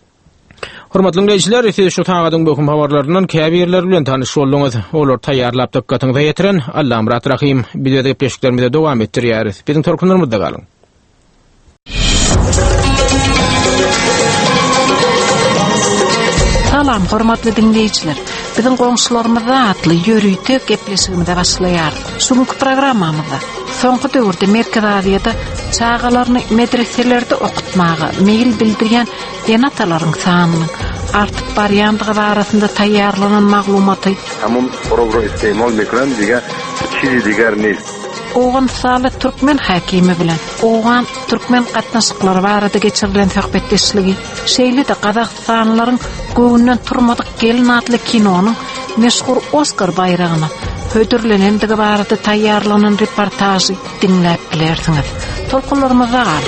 Hormatly dinleýijiler, siz şu taýgadyň bu habarlaryndan käbirler bilen tanyş bolduňyz. Olar taýýarlap dikkatiňizi ýetiren Allam Rahim. Biz de peşiklerimize dowam etdirýäris. Biziň torkunlarymyzda galyň. Salam, hormatly dinleýijiler. Bizim qoňşularymyzda atly ýörüýte gepleşigimde başlaýar. Şuňky programmamyzda soňky döwürde Merkez Aziýada çağalaryny medreselerde okutmagy meýil bildirýän denatalaryň sanynyň artyp barýandygy barasynda taýýarlanan maglumaty hamam program istemal mekran diýen çizi diýerni Oğan Salı Türkmen hakimi bilen Oğan Türkmen gatnaşyklary barada geçirilen söhbetdeşligi şeýle de Kazakstanlaryň göwünden turmadyk gelin adly kinonyň meşhur Oscar bayragyna hödürlenendigi barada taýýarlanan reportajy dinläp bilersiňiz. Tolkunlarymyza gal.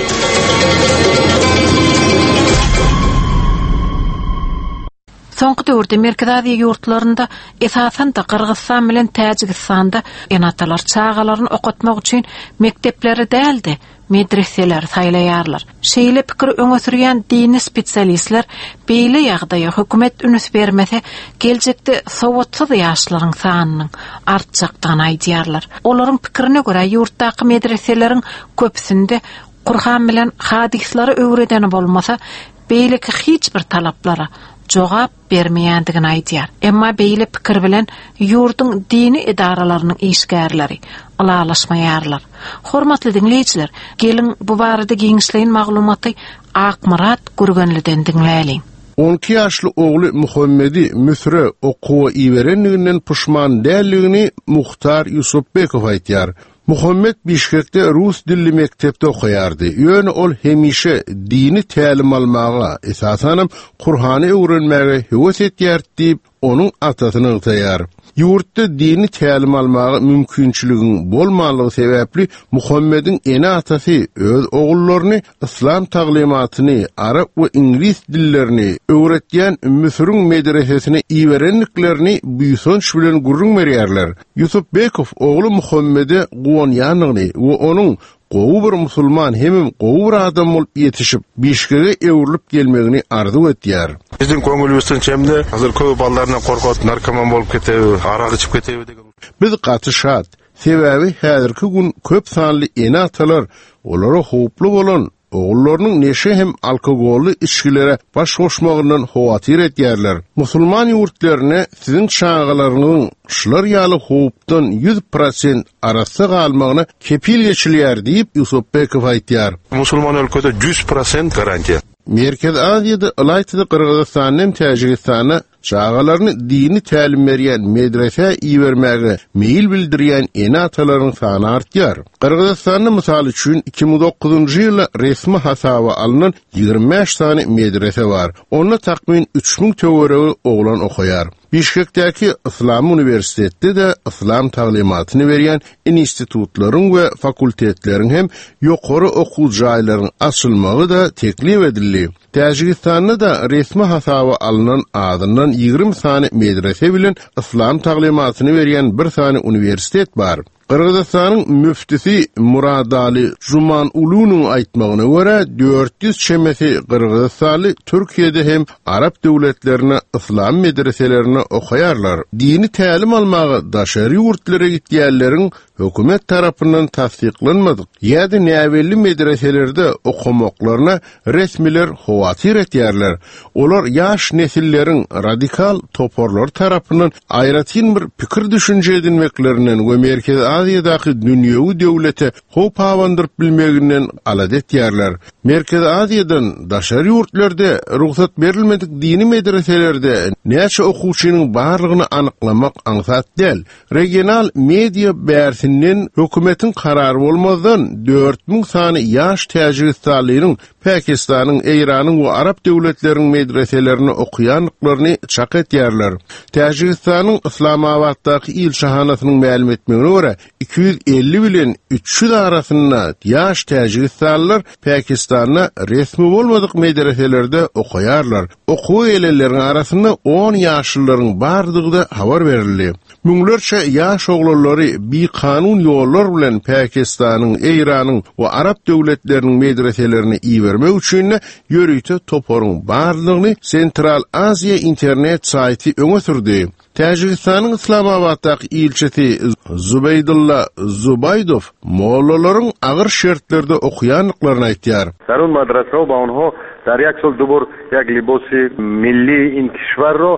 Soňky döwürde Merkez Aziýa ýurtlarynda esasen de Kyrgyzstan bilen Täjikistanda enatalar çağalaryny okutmak üçin mektepleri däldi, medreseler saýlaýarlar. Şeýle pikir öňe sürýän dini spesialistler beýle ýagdaýa hökümet ünüs bermese geljekde sowatsyz ýaşlaryň sanynyň artjakdygyny aýdýarlar. Olaryň pikirine görä ýurtdaky medreseleriň köpsinde Kur'an bilen hadislary öwredeni bolmasa beýleki hiç bir talaplara jogap bermeýändigini aýdýar. Emma beýle pikir bilen ýurduň dini idaralarynyň işgärleri alalaşmaýarlar. Hormatly dinleýijiler, gelin bu barada giňişleýin maglumaty Akmarat Gürgenliden dinläýin. on iki ýaşly ogly Muhammedi Müsre okuwa iwerenliginden puşman dälligini Muhtar Yusupbekow aýtýar. Muhammed Bişkekde Rus dilli mektepde okuýardy. Ýöne ol hemişe dini tälim almaga, esasanam Kur'any öwrenmäge höwes etýär diýip onuň atasyny ýytaýar. Ýurtda dini tälim almaga mümkinçiligiň bolmalygy sebäpli Muhammediň ene atasy öz ogullaryny islam taglimatyny, arab we ingliz dillerini öwretýän Müsrüň medresesine iwerenliklerini büýsönç bilen gurrun berýärler. Yusupbekow ogly Muhammede gowanýanyny we onuň gowy bir musulman hem gowy bir adam bolup ýetişip Bişkekge ewrilip gelmegini arzu etýär. Biziň köňülübüzden çemde hazır köp ballarına korkut, narkoman bolup ketebi, araq içip ketebi degen. Biz gaty şat. Sebäbi häzirki gün köp sanly enatalar olara howplu bolan oğullarının neşe hem alkogoly içkilere baş koşmagyndan howatyr etýärler. Musulman ýurtlaryna sizin çağalarynyň şular ýaly howpdan yüz prosent arasy galmagyna kepil geçilýär diýip Yusupbekow aýtýar. Musulman өлkede yüz prosent garantiýa. Merkez Aziýada Ilaytyda Kyrgyzstanyň Täjikistana çağalaryny dini tälim berýän medrese iýermäge meýil bildirýän enatalaryň sany artýar. Kyrgyzstanyň mysal üçin iki ming dokuzunjy ýyla resmi hasaba alynan ýygrimi beş sany medrese bar. Onda takmin üç ming töweregi oglan okuýar. Bişkekdäki İslam Üniversitetinde de İslam taglimatyny berýän institutlaryň we fakultetleriň hem ýokary okuw jaýlarynyň açylmagy da teklip edildi. Täjikistanda da resmi hasaba alynan adyndan ýygrimi sany medrese bilen İslam taglimatyny berýän bir sany üniversitet bar. Kırgızstanyň müftisi Murad Ali Juman Ulunyň aýtmagyna görä dört yüz çemesi Kırgızstanly Türkiýede hem Arap döwletlerine İslam medreselerini okuýarlar. Dini tälim almagy daşary ýurtlara gitýärleriň hökümet tarapyndan tasdiklanmadyk. Ýa-da näwelli medreselerde okumaklaryna resmiler howatyr etýärler. Olar ýaş nesilleriň radikal toporlar tarapyndan aýratyn bir pikir düşünje edinmeklerinden we Merkez Aziýadaky dünýäwi döwlete hop hawandyryp bilmeginden alad etýärler. Merkez Aziýadan daşary ýurtlarda ruhsat berilmedik dini medreselerde näçe okuwçynyň barlygyny anyklamak aňsat däl. Regional media bärsinden hökümetin karary bolmazdan dört ming sany ýaş Täjikistanyň, Pakistanyň, Eýranyň we Arap döwletleriniň medreselerini okuýanlyklaryny çak etýärler. Täjikistanyň Islamabaddaky ilşahanasynyň ma'lum etmegine görä iki yüz elli bilen üç yüz arasynda ýaş Täjikistanlylar Pakistanda resmi bolmadyk medreselerde okuýarlar. Okuw eleleriň arasynda on ýaşlylaryň bardygy da habar berildi. Müňlerçe ýaş oglary bir kanun ýollar bilen Pakistanyň, Eýranyň we Arap döwletleriniň medreselerini iýermek üçin ýörüýte toporyň barlygyny Sentral Aziýa internet saýty öňe sürdi. Täjikistanyň Islamabaddaky ilçesi Zubaydulla Zubaydow mollalaryň agyr şertlerde okuýanlyklaryny aýtýar. Sarun madrasa ba onho در یک سال دوبار یک لباس ملی این کشور رو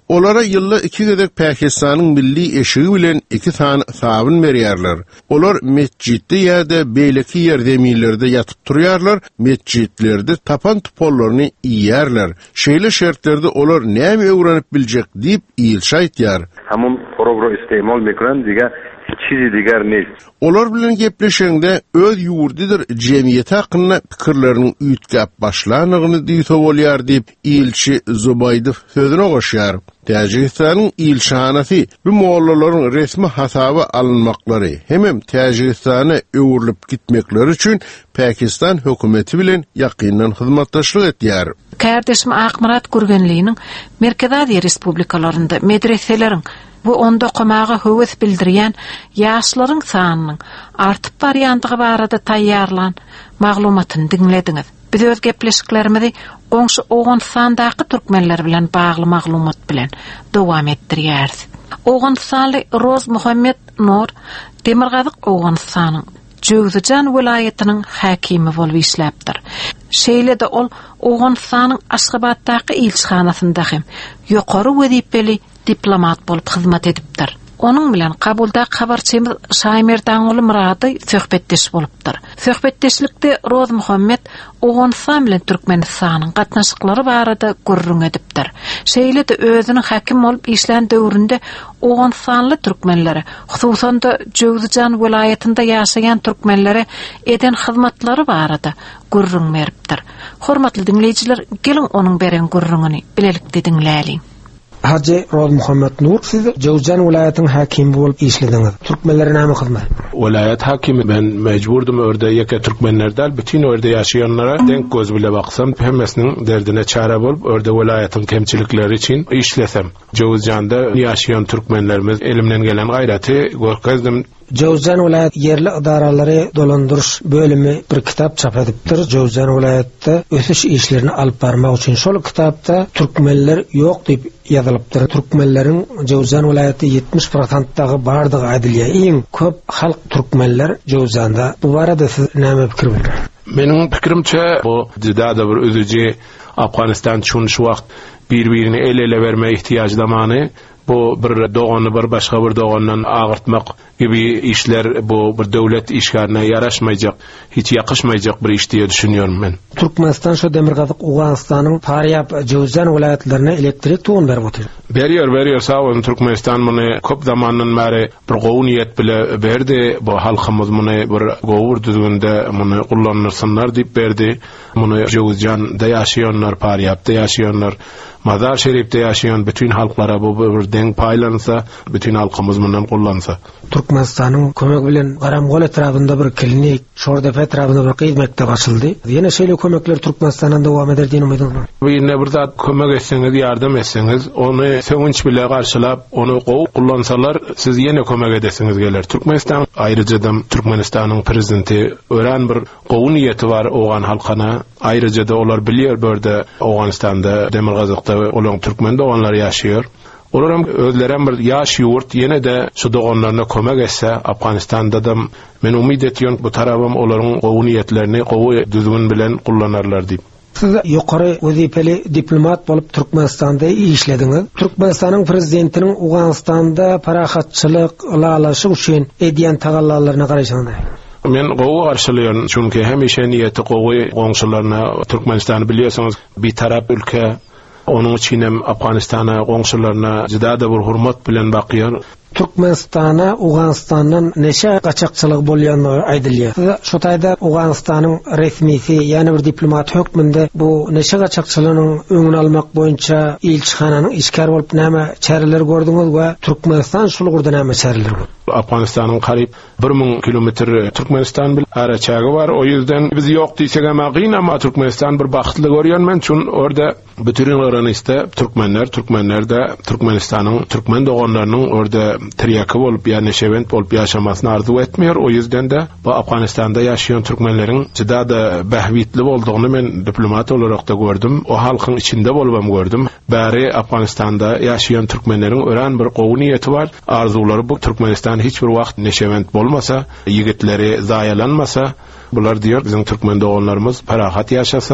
Olara yılla iki gedek Pakistan'ın milli eşiği bilen iki tane sabın berýärler. Olar mescidde ýa-da beýleki ýerdemirlerde yatıp durýarlar, mescidlerde tapan tupollaryny iýerler. Şeýle şertlerde olar näme öwrenip biljek diýip iýilşe aýtýar. Hamam program istemal mikran diga çizi digar ne? Olar bilen gepleşende öz ýurdydyr jemgyýet hakynda pikirlerini üýtgäp başlanygyny diýip bolýar diýip iýilçi Zubaydyw sözüne goşýar. Täjikistanyň ilşanasy bu mollalaryň resmi hasaba alınmaklary hemem Täjikistana öwrülip gitmekleri üçin Pakistan hökümeti bilen ýakyndan hyzmatdaşlyk etýär. Kardeşim Akmarat Gürgenliğinin Merkezi Respublikalarında medreselerin bu onda qomağa höwes bildirýän ýaşlaryň sanynyň artyp barýandygy barada taýýarlan maglumatyny dinlediňiz. Biz öz gepleşiklerimizi goňşy Owganstandaky türkmenler bilen bagly maglumat bilen dowam etdirýäris. Owganstanly Roz Muhammed Nur Demirgazyk Owganstanyň Jowzjan welaýatynyň hakimi bolup işläpdir. Şeýle-de ol Owganstanyň Aşgabatdaky ilçihanasynda hem ýokary wezipeli diplomat bolup hyzmat edipdir. Onun bilen kabulda habarçymyz Şaýmerdan uly Murady söhbetdeş bolupdyr. Söhbetdeşlikde Roz Muhammed Owganstan bilen Türkmenistanyň gatnaşyklary barada gurrun edipdir. Şeýle-de özüniň hakim bolup işlän döwründe Owganstanly türkmenlere, hususan da Jowzjan welaýatynda ýaşaýan türkmenlere eden hyzmatlary barada gurrun beripdir. Hormatly dinleýijiler, gelin onuň beren gurrunyny bilelikde dinläýin. Hacı Roz Muhammed Nur, siz Jowzjan welaýatynyň hakimi bolup işlediňiz. Türkmenlere näme hyzmat? Welaýat hakimi ben mejburdum örde ýeke türkmenlerden bütün örde ýaşaýanlara denk göz bile baksam, hemmesiniň derdine çara bolup örde welaýatyň kemçilikleri için işlesem. Jowzjanda ýaşaýan türkmenlerimiz elimden gelen gaýraty görkezdim. Jowzjan welaýat yerli idaralary dolandyryş bölümi bir kitap çap edipdir. Jowzjan welaýatda ösüş işlerini alyp barmak üçin şol kitapda türkmenler ýok diýip ýazylypdyr. Türkmenleriň Jowzjan welaýaty ýetmiş prosentdagy bardygy adilýa iň köp halk türkmenler Jowzjanda. Bu barada siz näme pikir bildirir? Meniň pikirimçe bu jidada bir özüji Afganistan şun şu wagt bir-birini el-ele berme ihtiýaç zamany, bu bir dogany bir başga bir dogandan agyrtmak gibi işler bu bir döwlet işgärine yaraşmaýjak, hiç ýakışmaýjak bir iş diýe düşünýärm men. Türkmenistan şu Demirgazyk Owganstanyň Faryab Jowzjan welaýatlaryna elektrik tugun berip otyr. Berýär, berýär, sağ olun. Türkmenistan muny köp zamandan beri bir gowuniýet bile berdi. Bu halkymyz muny bir gowur düzgünde muny kullanýarsyňlar diýip berdi. Muny Jowzjanda ýaşaýanlar, Faryabda ýaşaýanlar, Mazar Şerifde ýaşaýan bütün halklara bu bir deň paýlansa, bütün halkymyz mundan kullansa. Türkmenistanyň kömek bilen Garamgol etrafynda bir klinik, şorda etrafynda bir hyzmatda açyldy. Ýene şeýle kömekler Türkmenistanda dowam eder diýen umydym. Bu ýene bir zat kömek etseňiz, ýardam etseňiz, ony sevinç bile garşylap, ony gowy kullansalar, siz ýene kömek edesiňiz geler. Türkmenistan aýryjadam Türkmenistanyň prezidenti ören bir gowy niýeti bar ogan halkana. Ayrıca da olar bilýär berde Owganstanda Demirgazykda olan türkmen doganlar ýaşaýar. Olar hem özlerem bir ýaş ýurt ýene de şu doganlaryna kömek etse Afganistanda da men umyt etýän bu tarabym olaryň gowy niýetlerini gowy düzgün bilen kullanarlar diýip. Siz ýokary wezipeli diplomat bolup Türkmenistanda işlediňiz. Türkmenistanyň prezidentiniň Owganstanda parahatçylyk lalaşy üçin edýän tagallalaryna garaşanda. Men gowy garşylaýan, çünki hemişe niýeti gowy goňşylaryna Türkmenistany bilýärsiňiz, bir tarap ülke, onuň üçin hem Afganistana goňşylaryna jidada bir hurmat bilen bakýar. Türkmenistana Owganstandan neçe gaçakçylyk bolýanlygy aýdylýar. Şu taýda Owganstanyň resmisi, ýani bir diplomat hökmünde bu neçe gaçakçylygynyň öňüni almak boýunça ilçihananyň işgär bolup näme çäreler gördüňiz we Türkmenistan şulgurda näme çäreler gördü? Afganistanyň garyp bir ming kilometr Türkmenistan bilen araçagy bar. O ýüzden biz ýok diýsek hem agyn, ama Türkmenistan bir bagtly görýänmen, çün orada bütün ýerlerinde türkmenler, türkmenler de Türkmenistanyň türkmen doganlarynyň orada tirýaky bolup ýa-ni şewent bolup ýaşamasyny arzu etmeýär. O ýüzden de bu Afganistanda ýaşaýan türkmenleriň jidada bahwitli boldugyny men diplomat olarak da gördüm. O halkyň içinde bolup hem gördüm. Bäri Afganistanda ýaşaýan türkmenleriň ören bir gowy niýeti bar. Arzulary bu Türkmenistan hiç bir wagt neşewent bolmasa, yigitleri zaýalanmasa, bular diýer bizim türkmen doganlarymız parahat ýaşasa,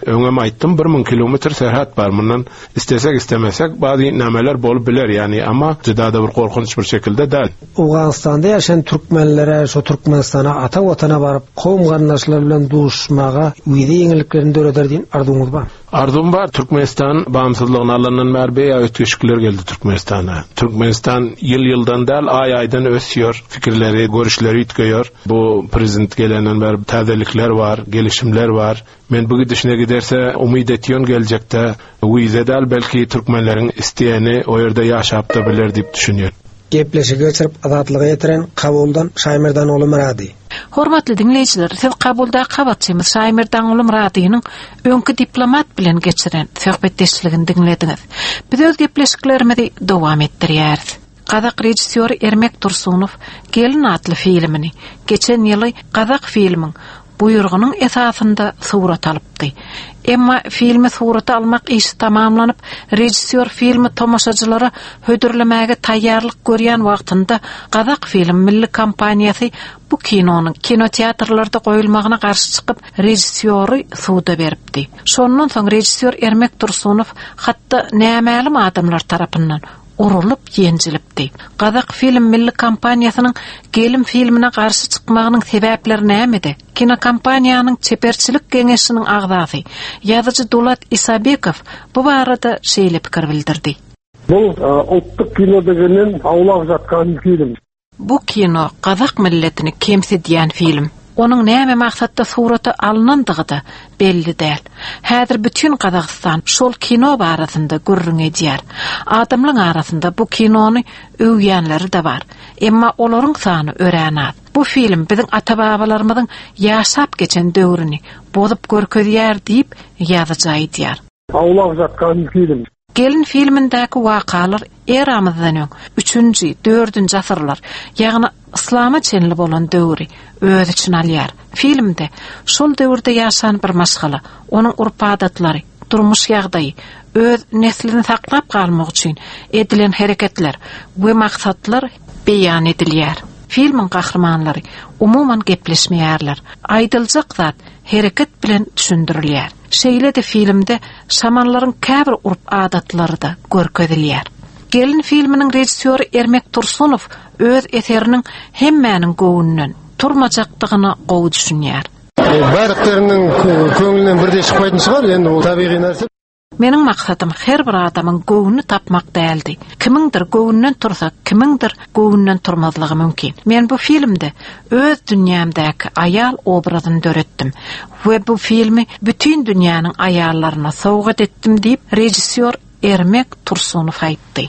öňe aýtdym bir min kilometr serhat bar. Mundan istesek istemesek bazı nämeler bolup biler yani ama juda da bir korkunç bir şekilde däl. Awganistanda ýaşayan türkmenlere, şo Türkmenistana ata watana baryp gowum garnaşlar bilen duşmaga üýde ýeňiliklerini döreder diýen arzuňyz bar. Arzum bar. Türkmenistan bağımsızlygyny alandan bäri beýa ötüşikler geldi Türkmenistana. Türkmenistan ýyl-ýyldan däl, ay-aýdan ösýär, fikirleri, görüşleri ýitgeýär. Bu prezident gelenden bäri täzelikler var, gelişimler var. Men bu gidişine giderse umyt etýän geljekde wize däl belki türkmenleriň isteýeni o ýerde ýaşap da biler diýip düşünýär. Gepleşi geçirip azatlygy ýetiren Kabuldan Şaýmerdan oly Murady. Hormatly dinleýijiler, siz Kabulda kabatçymyz Şaýmerdan oly Muradynyň öňkü diplomat bilen geçiren söhbetdeşligini dinlediňiz. Biz öz gepleşiklerimizi dowam etdirýäris. Kazak rejissýory Ermek Tursunow Gelin adly filmini geçen ýyly Kazak filmiň buyrğunun esasında surat alypdy. Emma filmi surata almak işi tamamlanyp, rejissýor filmi tomaşaçylara hödürlemäge taýýarlyk görýän wagtynda Kazak film milli kompaniýasy bu kinonyň kinoteatrlarda goýulmagyna garşy çykyp rejissýory suda beripdi. Şondan soň rejissýor Ermek Tursunow hatda nämälim adamlar tarapyndan urulup ýenjilipdi. Kazak film milli kompaniýasynyň Gelin filmine garşy çykmagynyň sebäpleri nämedi? Kino kompaniýanyň çeperçilik geňeşiniň agdazy ýazyjy Dulat Isabekov bu barada şeýle pikir bildirdi. Bul ultdyk kino degenen awlak жаткан film. Bu kino Kazak milletini kemsedýän film. Onun näme maksatda surata alınandygy da belli däl. Häzir bütün Kazakystan şol kino barasynda gürrüň edýär. Adamlaryň arasynda bu kinony öwýänleri de bar. Emma olaryň sany öräňät. Bu film biziň ata-babalarymyzyň ýaşap geçen döwrüni bozup görkezýär diýip ýazyjy edýär. Awlak жаткан film. Gelin filmindäki wakalar eramyzdan öň üçünji, dördünji asyrlar, ýagny islama çenli bolan döwri öz için alýar. Filmde şol döwürde ýaşan bir maşgala, onuň urp-adatlary, durmuş ýagdaýy, öz neslini saklap galmak üçin edilen hereketler we maksatlar beýan edilýär. Filmin kahramanlary umuman gepleşmeýärler. Aýdyljak zat hereket bilen düşündirilýär. Şeýle de filmde şamanlaryň käbir urp-adatlary da görkezilýär. Gelin filminiň rejissýory Ermek Tursunow öz eseriniň hemmäniň göwünden turmajakdygyna gowy düşünýär. Barıklarının köňünden birde çykmaýdan çygar, endi bu tabiiy nerse. Meniň maksadym her bir adamyň göwüni tapmak däldi. Kimingdir göwünden tursa, kimingdir göwünden turmazlygy mümkin. Men bu filmde öz dünýämdäki aýal obrazyny döretdim we bu filmi bütün dünýäniň aýallaryna sowgat etdim diýip rejissýor Ermek Tursunow aýtdy.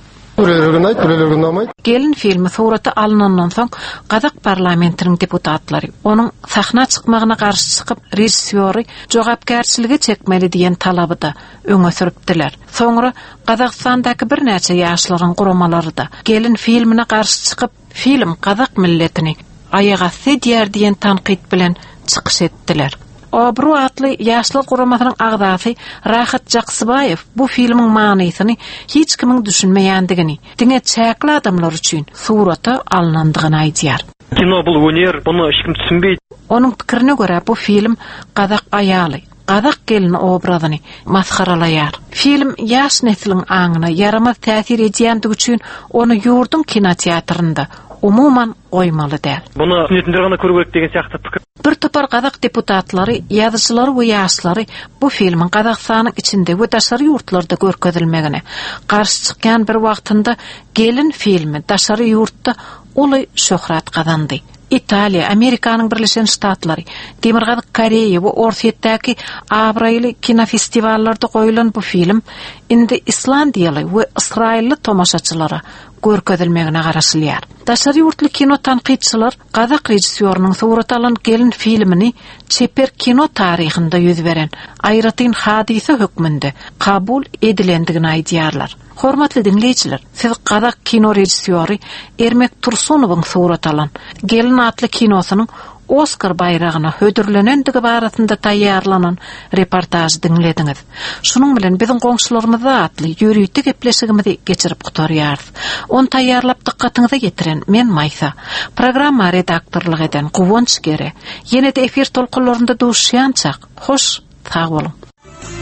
Gelin filmi surata alınandan soň Kazak parlamentiniň deputatlary onuň sahna çykmagyna garşy çykyp rejissýory jogapkärçiligi çekmeli diýen talaby da öňe süripdiler. Soňra Kazakstandaky bir näçe ýaşlaryň guramalary da Gelin filmine garşy çykyp film Kazak milletini aýaga sedýär diýen tanqid bilen çykyş etdiler. Obru atly ýaşlar guramasynyň agdaşy Rahat Jaksybayew bu filmiň manysyny hiç kimiň düşünmeýändigini, diňe çäkli adamlar üçin surata alınandygyny aýdýar. Kino bul öner, bunu hiç kim düşünmeýdi. Onuň pikirine görä bu film Kazak aýaly, Kazak gelini obrazyny maskaralaýar. Film ýaş nesliniň aňyna yaramaz täsir edýändigi üçin onu ýurdun kinoteatrynda umuman oýmaly däl. Bunu düşündirgende körgerek degen şahsat pikir. Bir topar Kazak deputatlary, ýazyjylary we ýaşlary bu filmiň Kazaksanyň içinde we daşary ýurtlarda görkezilmegine garşy çykýan bir wagtynda Gelin filmi daşary ýurtda uly şöhrat kazandy. İtaliya, Amerikanyň Birleşen Ştatlary, Demirgazyk Koreýa we Orsiýetdäki abraýly kino festivallarda goýulan bu film indi Islandiýaly we Israilli tomaşaçylara görkezilmegine garaşylýar. Daşary ýurtly kino tanqidçiler Kazak rejissýorynyň surata alan Gelin filmini çeper kino taryhynda ýüz beren aýratyn hadise hökmünde kabul edilendigini aýdýarlar. Hormatly dinleýijiler, siz Kazak kino rejissýory Ermek Tursunowyň surata alan Gelin adly kinosynyň Oscar bayragyna hödürlenendigi barasynda taýýarlanan reportaj dinlediňiz. Şunuň bilen biziň goňşularymyz atly ýürüýti gepleşigimizi geçirip gutarýarys. Onu taýýarlap dikkatyňize getiren men Maýsa. Programma redaktorlyk eden Guwonç Gere. Ýene-de efir tolkunlarynda duşýançak. Hoş, sag bolun.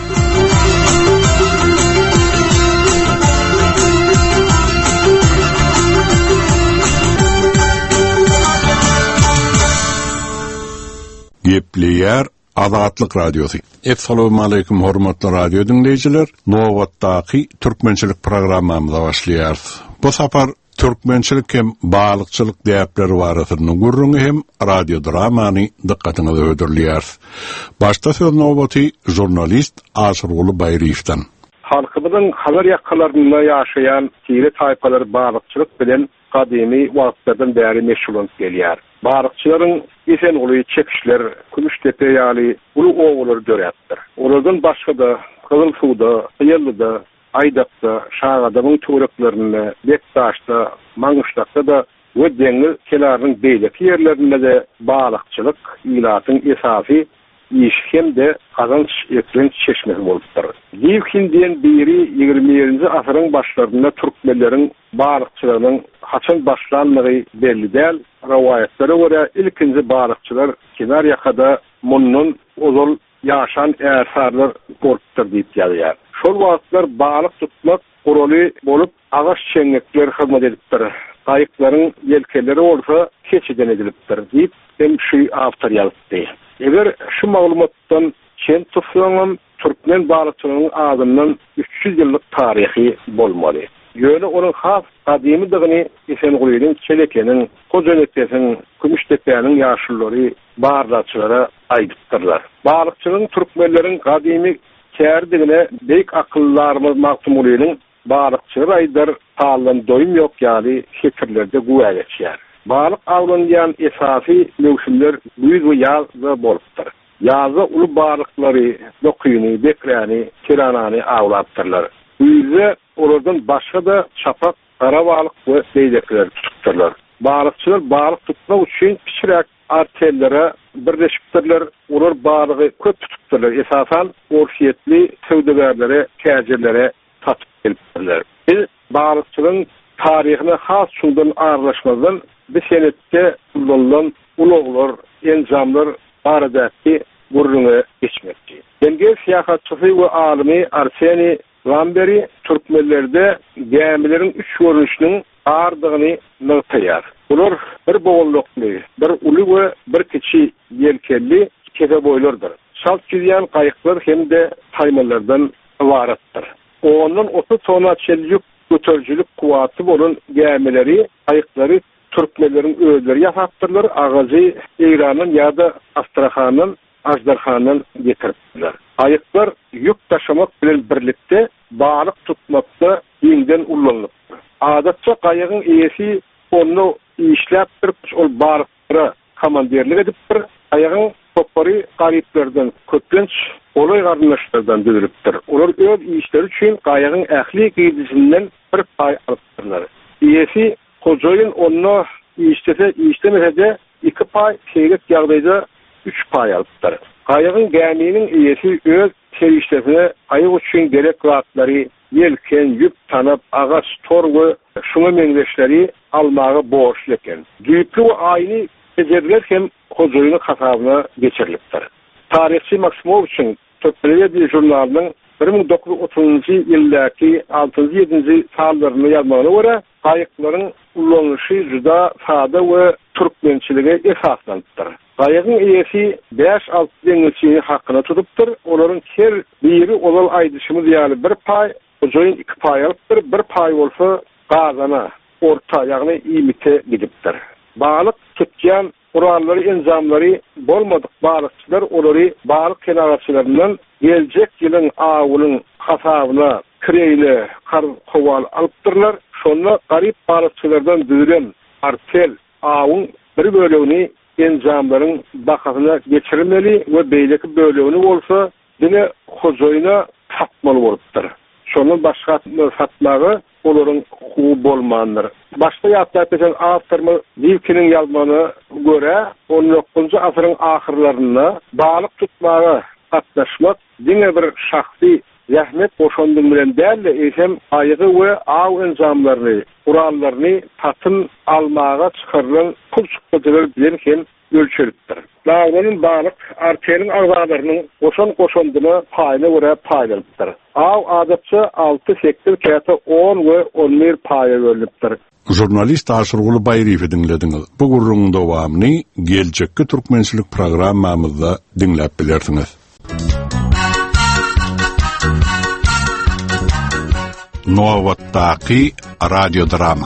Gepleyer Azatlyk Radiosu. Assalamu alaykum hormatly radio dinleyijiler. Nowatdaky türkmençilik programmamyza başlaýar. Bu sapar türkmençilik hem balykçylyk däpleri barasyny gurrungy hem radio dramany dikkatiňizi ödürlýär. Başda söz nowbaty jurnalist Aşyrguly Bayrifdan. Halkymyzyň habar ýakalaryna ýaşaýan tire taýpalar balykçylyk bilen gadymy wagtlardan bäri meşgul bolup gelýär. Balıkçıların esen oluyu çekişler, Kümüştepe ýaly ulu oğulary döräpdir. Olardan başga da Kızılsuwda, Ýyllyda, Aýdakda, Şagadyň töwreklaryny, Bektaşda, Maňyşlakda da we deňiz kelarynyň beýleki ýerlerinde de balıkçylyk ilatyň esasy iş hem de kazanç etren çeşmesi bolupdyr. Diýkinden biri ýigirmenji asyryň başlarynda türkmenleriň balıkçylygynyň haçan başlanmagy belli däl. Rawayatlere görä ilkinji balıkçylar kenar ýakada munun ozal ýaşan äsarlar gorpdyr diýip ýazýar. Şol wagtlar balyk tutmak guraly bolup agaç çeňekler hyzmat edipdir. Gaýyklaryň ýelkeleri bolsa keçiden edilipdir diýip hem şu awtor ýazdy. Eger şu maglumatdan çen tutsaňam türkmen balykçylygynyň adymdan üç yüz ýyllyk taryhy bolmaly. Ýöne onun has gadymy esen gulynyň çelekeniň, Kozenetesiň, Kümüştepeýäniň ýaşullary barlaçylara aýdypdyrlar. Balykçylygyň türkmenleriň gadymy kärdigine beýik akyllarymyz maktum gulynyň balykçylar aýdyr, taýlan doýum ýok ýaly fikirlerde güwä geçýär. Balyk awlanýan esasy mewsimler güýz we ýaz bolupdyr. Ýazda uly balyklary, dokuýuny, bekräni, tiranany awlapdyrlar. Güýze olardan başga da çapak, gara balyk we beýlekler tutupdyrlar. Balıkçılar balık tutmak üçin kiçirak artellere birleşipdirler. Olar balygy köp tutupdyrlar. Esasan orfiýetli söwdegerlere, käjirlere satyp gelipdirler. Biz balykçylygyň taryhyna has şundan arlaşmazdan bir senetde kullanılan uluglar, enjamlar baradaky gurrungy geçmekdi. Denge siýasatçysy we alimy Arseni Lamberi türkmenlerde gämilerin üç görünüşiniň ardygyny nyktaýar. Ular bir boğullukly, bir uly we bir kiçi ýelkenli kefe boýlardyr. Şalt ýüzýän gaýyklar hem de taýmalardan ibaratdyr. Ondan otuz tona çelýük götürjülük kuwaty bolan gämileri, gaýyklary türkmenleriň özleri ýasapdyrlar, agazy Eýranyň ýa-da Astrahanyň, Ajdarhanyň getiripdiler. Gaýyklar ýük taşamak bilen birlikde balyk tutmakda ýeňden ullanýar. Adatça gaýygyň eýesi onu işläp bir ol balyklary komandirlik edipdir. Gaýygyň topary garyplardan köplenç olay garynlaşlardan düzülipdir. Olar öz işleri üçin gaýygyň ähli gydysyndan bir pay alypdyrlar. Eýesi kojoýun onu işlese, işlemese iki pay, şeýlet ýagdaýda üç pay alypdyr. Gaýygyň gäminiň eýesi öz serişlerine aýyk üçin gerek gatlary, yelken, ýüp tanap, agaç, tor we şuňa meňzeşleri almagy borçly eken. Düýpli we aýny bejerler hem hojoýuny hasabyna geçirilipdir. Tarihçi Maksimoviçiň Töpeledi jurnalynyň bir ming dokuz yüz otuzunji ýyldaky altynji ýedinji sallaryny ýazmagyna görä, gaýyklaryň ulanyşy juda sada we türkmençilige esaslandyr. Gaýygyň eýesi beş altı deňizçi hakyna tutupdyr. Olaryň her biri olal aýdyşymyz ýaly bir pay, hojoýun iki pay alypdyr. Bir pay bolsa gazana, orta ýagny iýmite gidipdir. Balyk tutýan urallary, enzamlary bolmadyk balykçylar olary balyk kenarçylaryndan geljek ýylyň awynyň hasabyna kireýle kar kowal alypdyrlar. Şonda garyp balykçylardan düren artel awyň bir bölegini enzamlaryň bakasyna geçirilmeli we beýleki bölegini bolsa dile hojoýuna satmaly bolupdyr. Şonun başga satmagy olaryň hukuky bolmandyr. Başga ýatdaýan awtormy Wilkinin ýazmany görä, on dokuzunji asyryň ahyrlaryna balyk tutmagy gatnaşmak diňe bir şahsy zähmet boşandyğı bilen däl, eýsem aýygy we aw enzamlaryny kurallarını tatın almağa çıkarılan pul çıkmadılar bilirken ölçülüptür. Dağlarının bağlık arterin ağzalarının koşan koşandığını payına göre paylanıptır. Av adatça altı sektir kata on ve on bir paya bölünüptür. Jurnalist Aşırgulu Bayrifi dinlediniz. Bu gurrunun devamını gelecekki Türkmençilik programmamızda dinlep bilirsiniz. Novattaki radyo drama.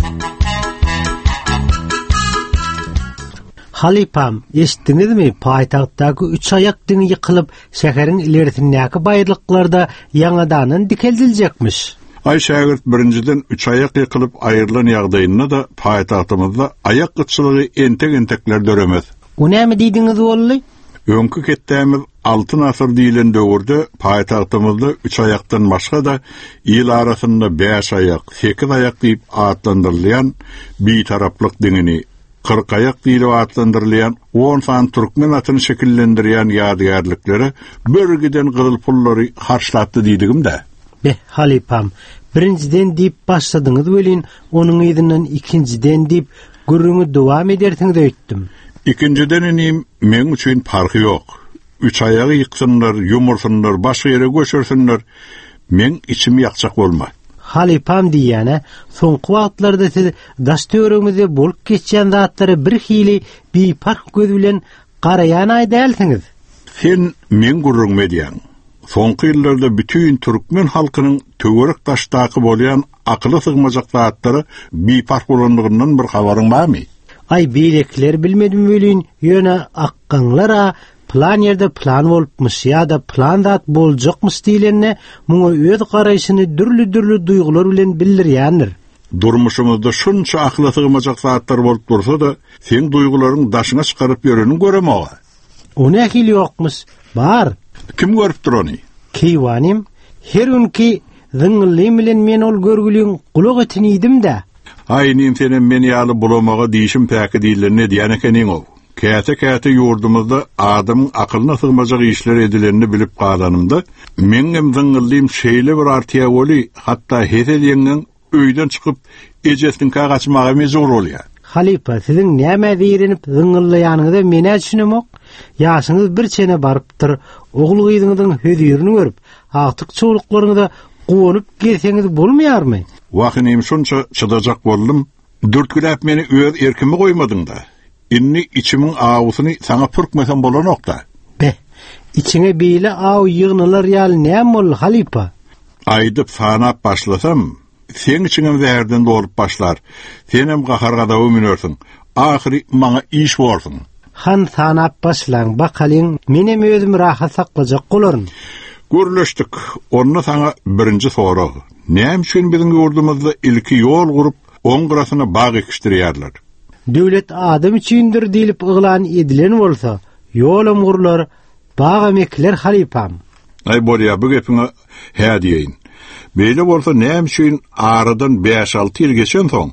Halipam, eşitdinizmi? Paytaxtdaki üç ayak dini yıkılıp şehrin ilerisindeki bayırlıklarda yanadanın dikeldilecekmiş. Ay şagird birinciden üç ayak yıkılıp ayrılan yağdayınına da paytaxtımızda ayak kıtçılığı entek-entekler döremez. O näme diýdiňiz bolly? Öňkü ketdämiz altın asır diýilen döwürde paytaxtymyzda üç ayakdan başga da ýyl arasynda beş ayak, sekiz ayak diýip atlandyrylýan bir taraplyk dinini, kırk ayak diýilip atlandyrylýan on san türkmen atyny şekillendirýän ýadygarlyklary bölgeden gyzyl pullary harçlapdy diýdigim-de. Be Halipam, birinciden diýip başladyňyz welin, onuň ýerininden ikinciden diýip gürrüňi dowam edersiňiz öýtdim. İkinciden enim men üçin farky ýok. Üç ayagy ýyksynlar, ýumursunlar, başga ýere göçürsünler. Men içim ýakjak bolma. Halipam diýene, soňky wagtlarda siz daştöwrüňizde bolup geçýän zatlary bir hili bir fark göz bilen garaýan aýdalsyňyz. Sen men gurrun medýan. Soňky ýyllarda bütün türkmen halkynyň töwerek daşdaky bolýan akyly sygmajak zatlary bir fark bolandygyndan bir habaryň barmy? Ay bilekler bilmedim welin, ýöne akkanlara plan yerde plan bolupmuş ya da plan zat boljakmyş diýilenne muňa öz garaýşyny dürli-dürli duýgular bilen bildirýändir. Durmuşymyzda şunça akly sygmajak zatlar bolup dursa da, sen duýgularyň daşyna çykaryp ýöreni göremok. O nähili ýokmyş? Bar. Kim görüp durany? Kiwanym, her günki zyňly bilen men ol görgüliň gulak etini idim-de. Aynin senin meni ýaly bulamaga diýişim päki diýilir ne diýen ekeniň o. Käte-käte ýurdumyzda adamyň akylyna sygmajak işler edilenini bilip galanymda, meňem zyňlym şeýle bir artýa boli, hatda heselýäňden öýden çykyp ejesiniň gaçmagy mezur bolýar. Halipa, siziň näme diýerenip zyňlýanyňyzy mene düşünemok. Ýaşyňyz bir çene barypdyr, ogul gyzyňyzyň hödürini görüp, aktyk çowluklaryňyza gowunup gelseňiz bolmaýarmy? Wakynym şunça çydajak boldum, dürtgülep meni öz erkimi goýmadyň da. Inni içimiň awusyny saňa pürkmesen bolanokda. Be, içine beýle aw ýygnylar ýaly näme bol Halipa? Aýdyp sanap başlasam, sen içiňe wärden dolup başlar. Senem gaharga da ömürörsiň. Ahyry maňa iş bolsun. Han sanap başlaň, bakalyň, menem özüm rahat saklajak bolaryn. Görleşdik. Onna saňa birinji sorag. Näme üçin biziň ýurdumyzda ilki ýol gurup, oň garasyna bag ekişdirýärler? Döwlet adam üçindir diýilip yglan edilen bolsa, ýolum gurlar, bag emekler Halipam. Ay bolýa, bu gepiňe hä diýin. Beýle bolsa näme üçin aradan beş alty ýyl geçen soň,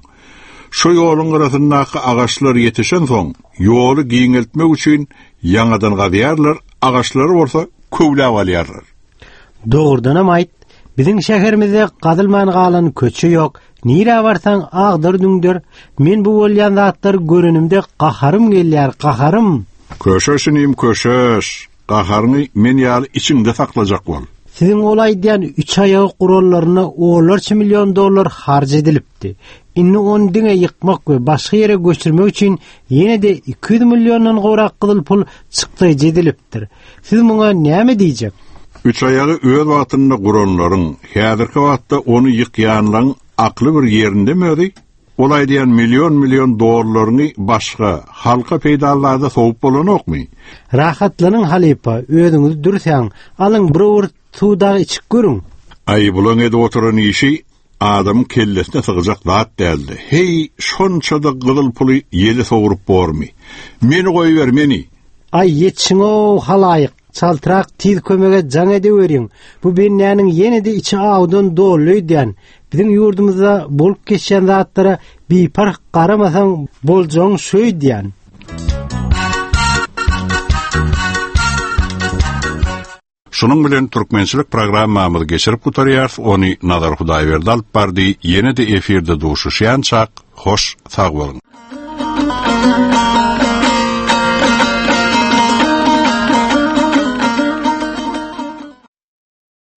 şu ýoluň garasyndaky agaçlar ýetişen soň, ýoly giňeltmek üçin ýangadan gaýýarlar, agaçlary bolsa köwläp alýarlar. Dogrudanam aýt, biziň şäherimizde gadylman galan köçe ýok. Nire barsaň agdyr düňdür. Men bu bolýan zatlar görenimde gaharym gelýär, gaharym. Köşeşinim köşeş. Gaharyny men ýaly içiňde saklajak bol. Siziň olay diýen üç aýagy gurallaryna onlarça million dollar harj edilipdi. Inni on diňe ýykmak we başga ýere göçürmek üçin ýene de iki yüz milliondan gowrak gyzyl pul çykdy edilipdir. Siz muňa näme diýjek? Üç aýagy öz wagtynda guranlaryň häzirki wagtda onu ýykýanlaryň akly bir ýerinde mödi? Olay diýen million million dollaryny başga halka peýdalarda sowup bolanokmy? Rahatlanyň Halipa, özüňiz dursaň, alyň bir ur suwda içip görüň. Ay bulan edi oturan işi adam kellesine sığacak zat däldi. Hey, şonça da gyzyl puly ýeli sowurup bormy? Meni goýber meni. Ay ýetşiň o halaýyk. Çaltırak tiz kömege jaň edeberiň. Bu benäniň ýene de içi awdan doluydan. Biziň ýurdumyzda bolup geçen zatlara bir fark garamasaň boljaň şöýdýän. Şunun bilen türkmençilik programmamyzy geçirip gutarýar, ony Nazar Hudaýberdi alyp bardy. Ýene-de efirde duşuşýan çak, hoş sag bolun.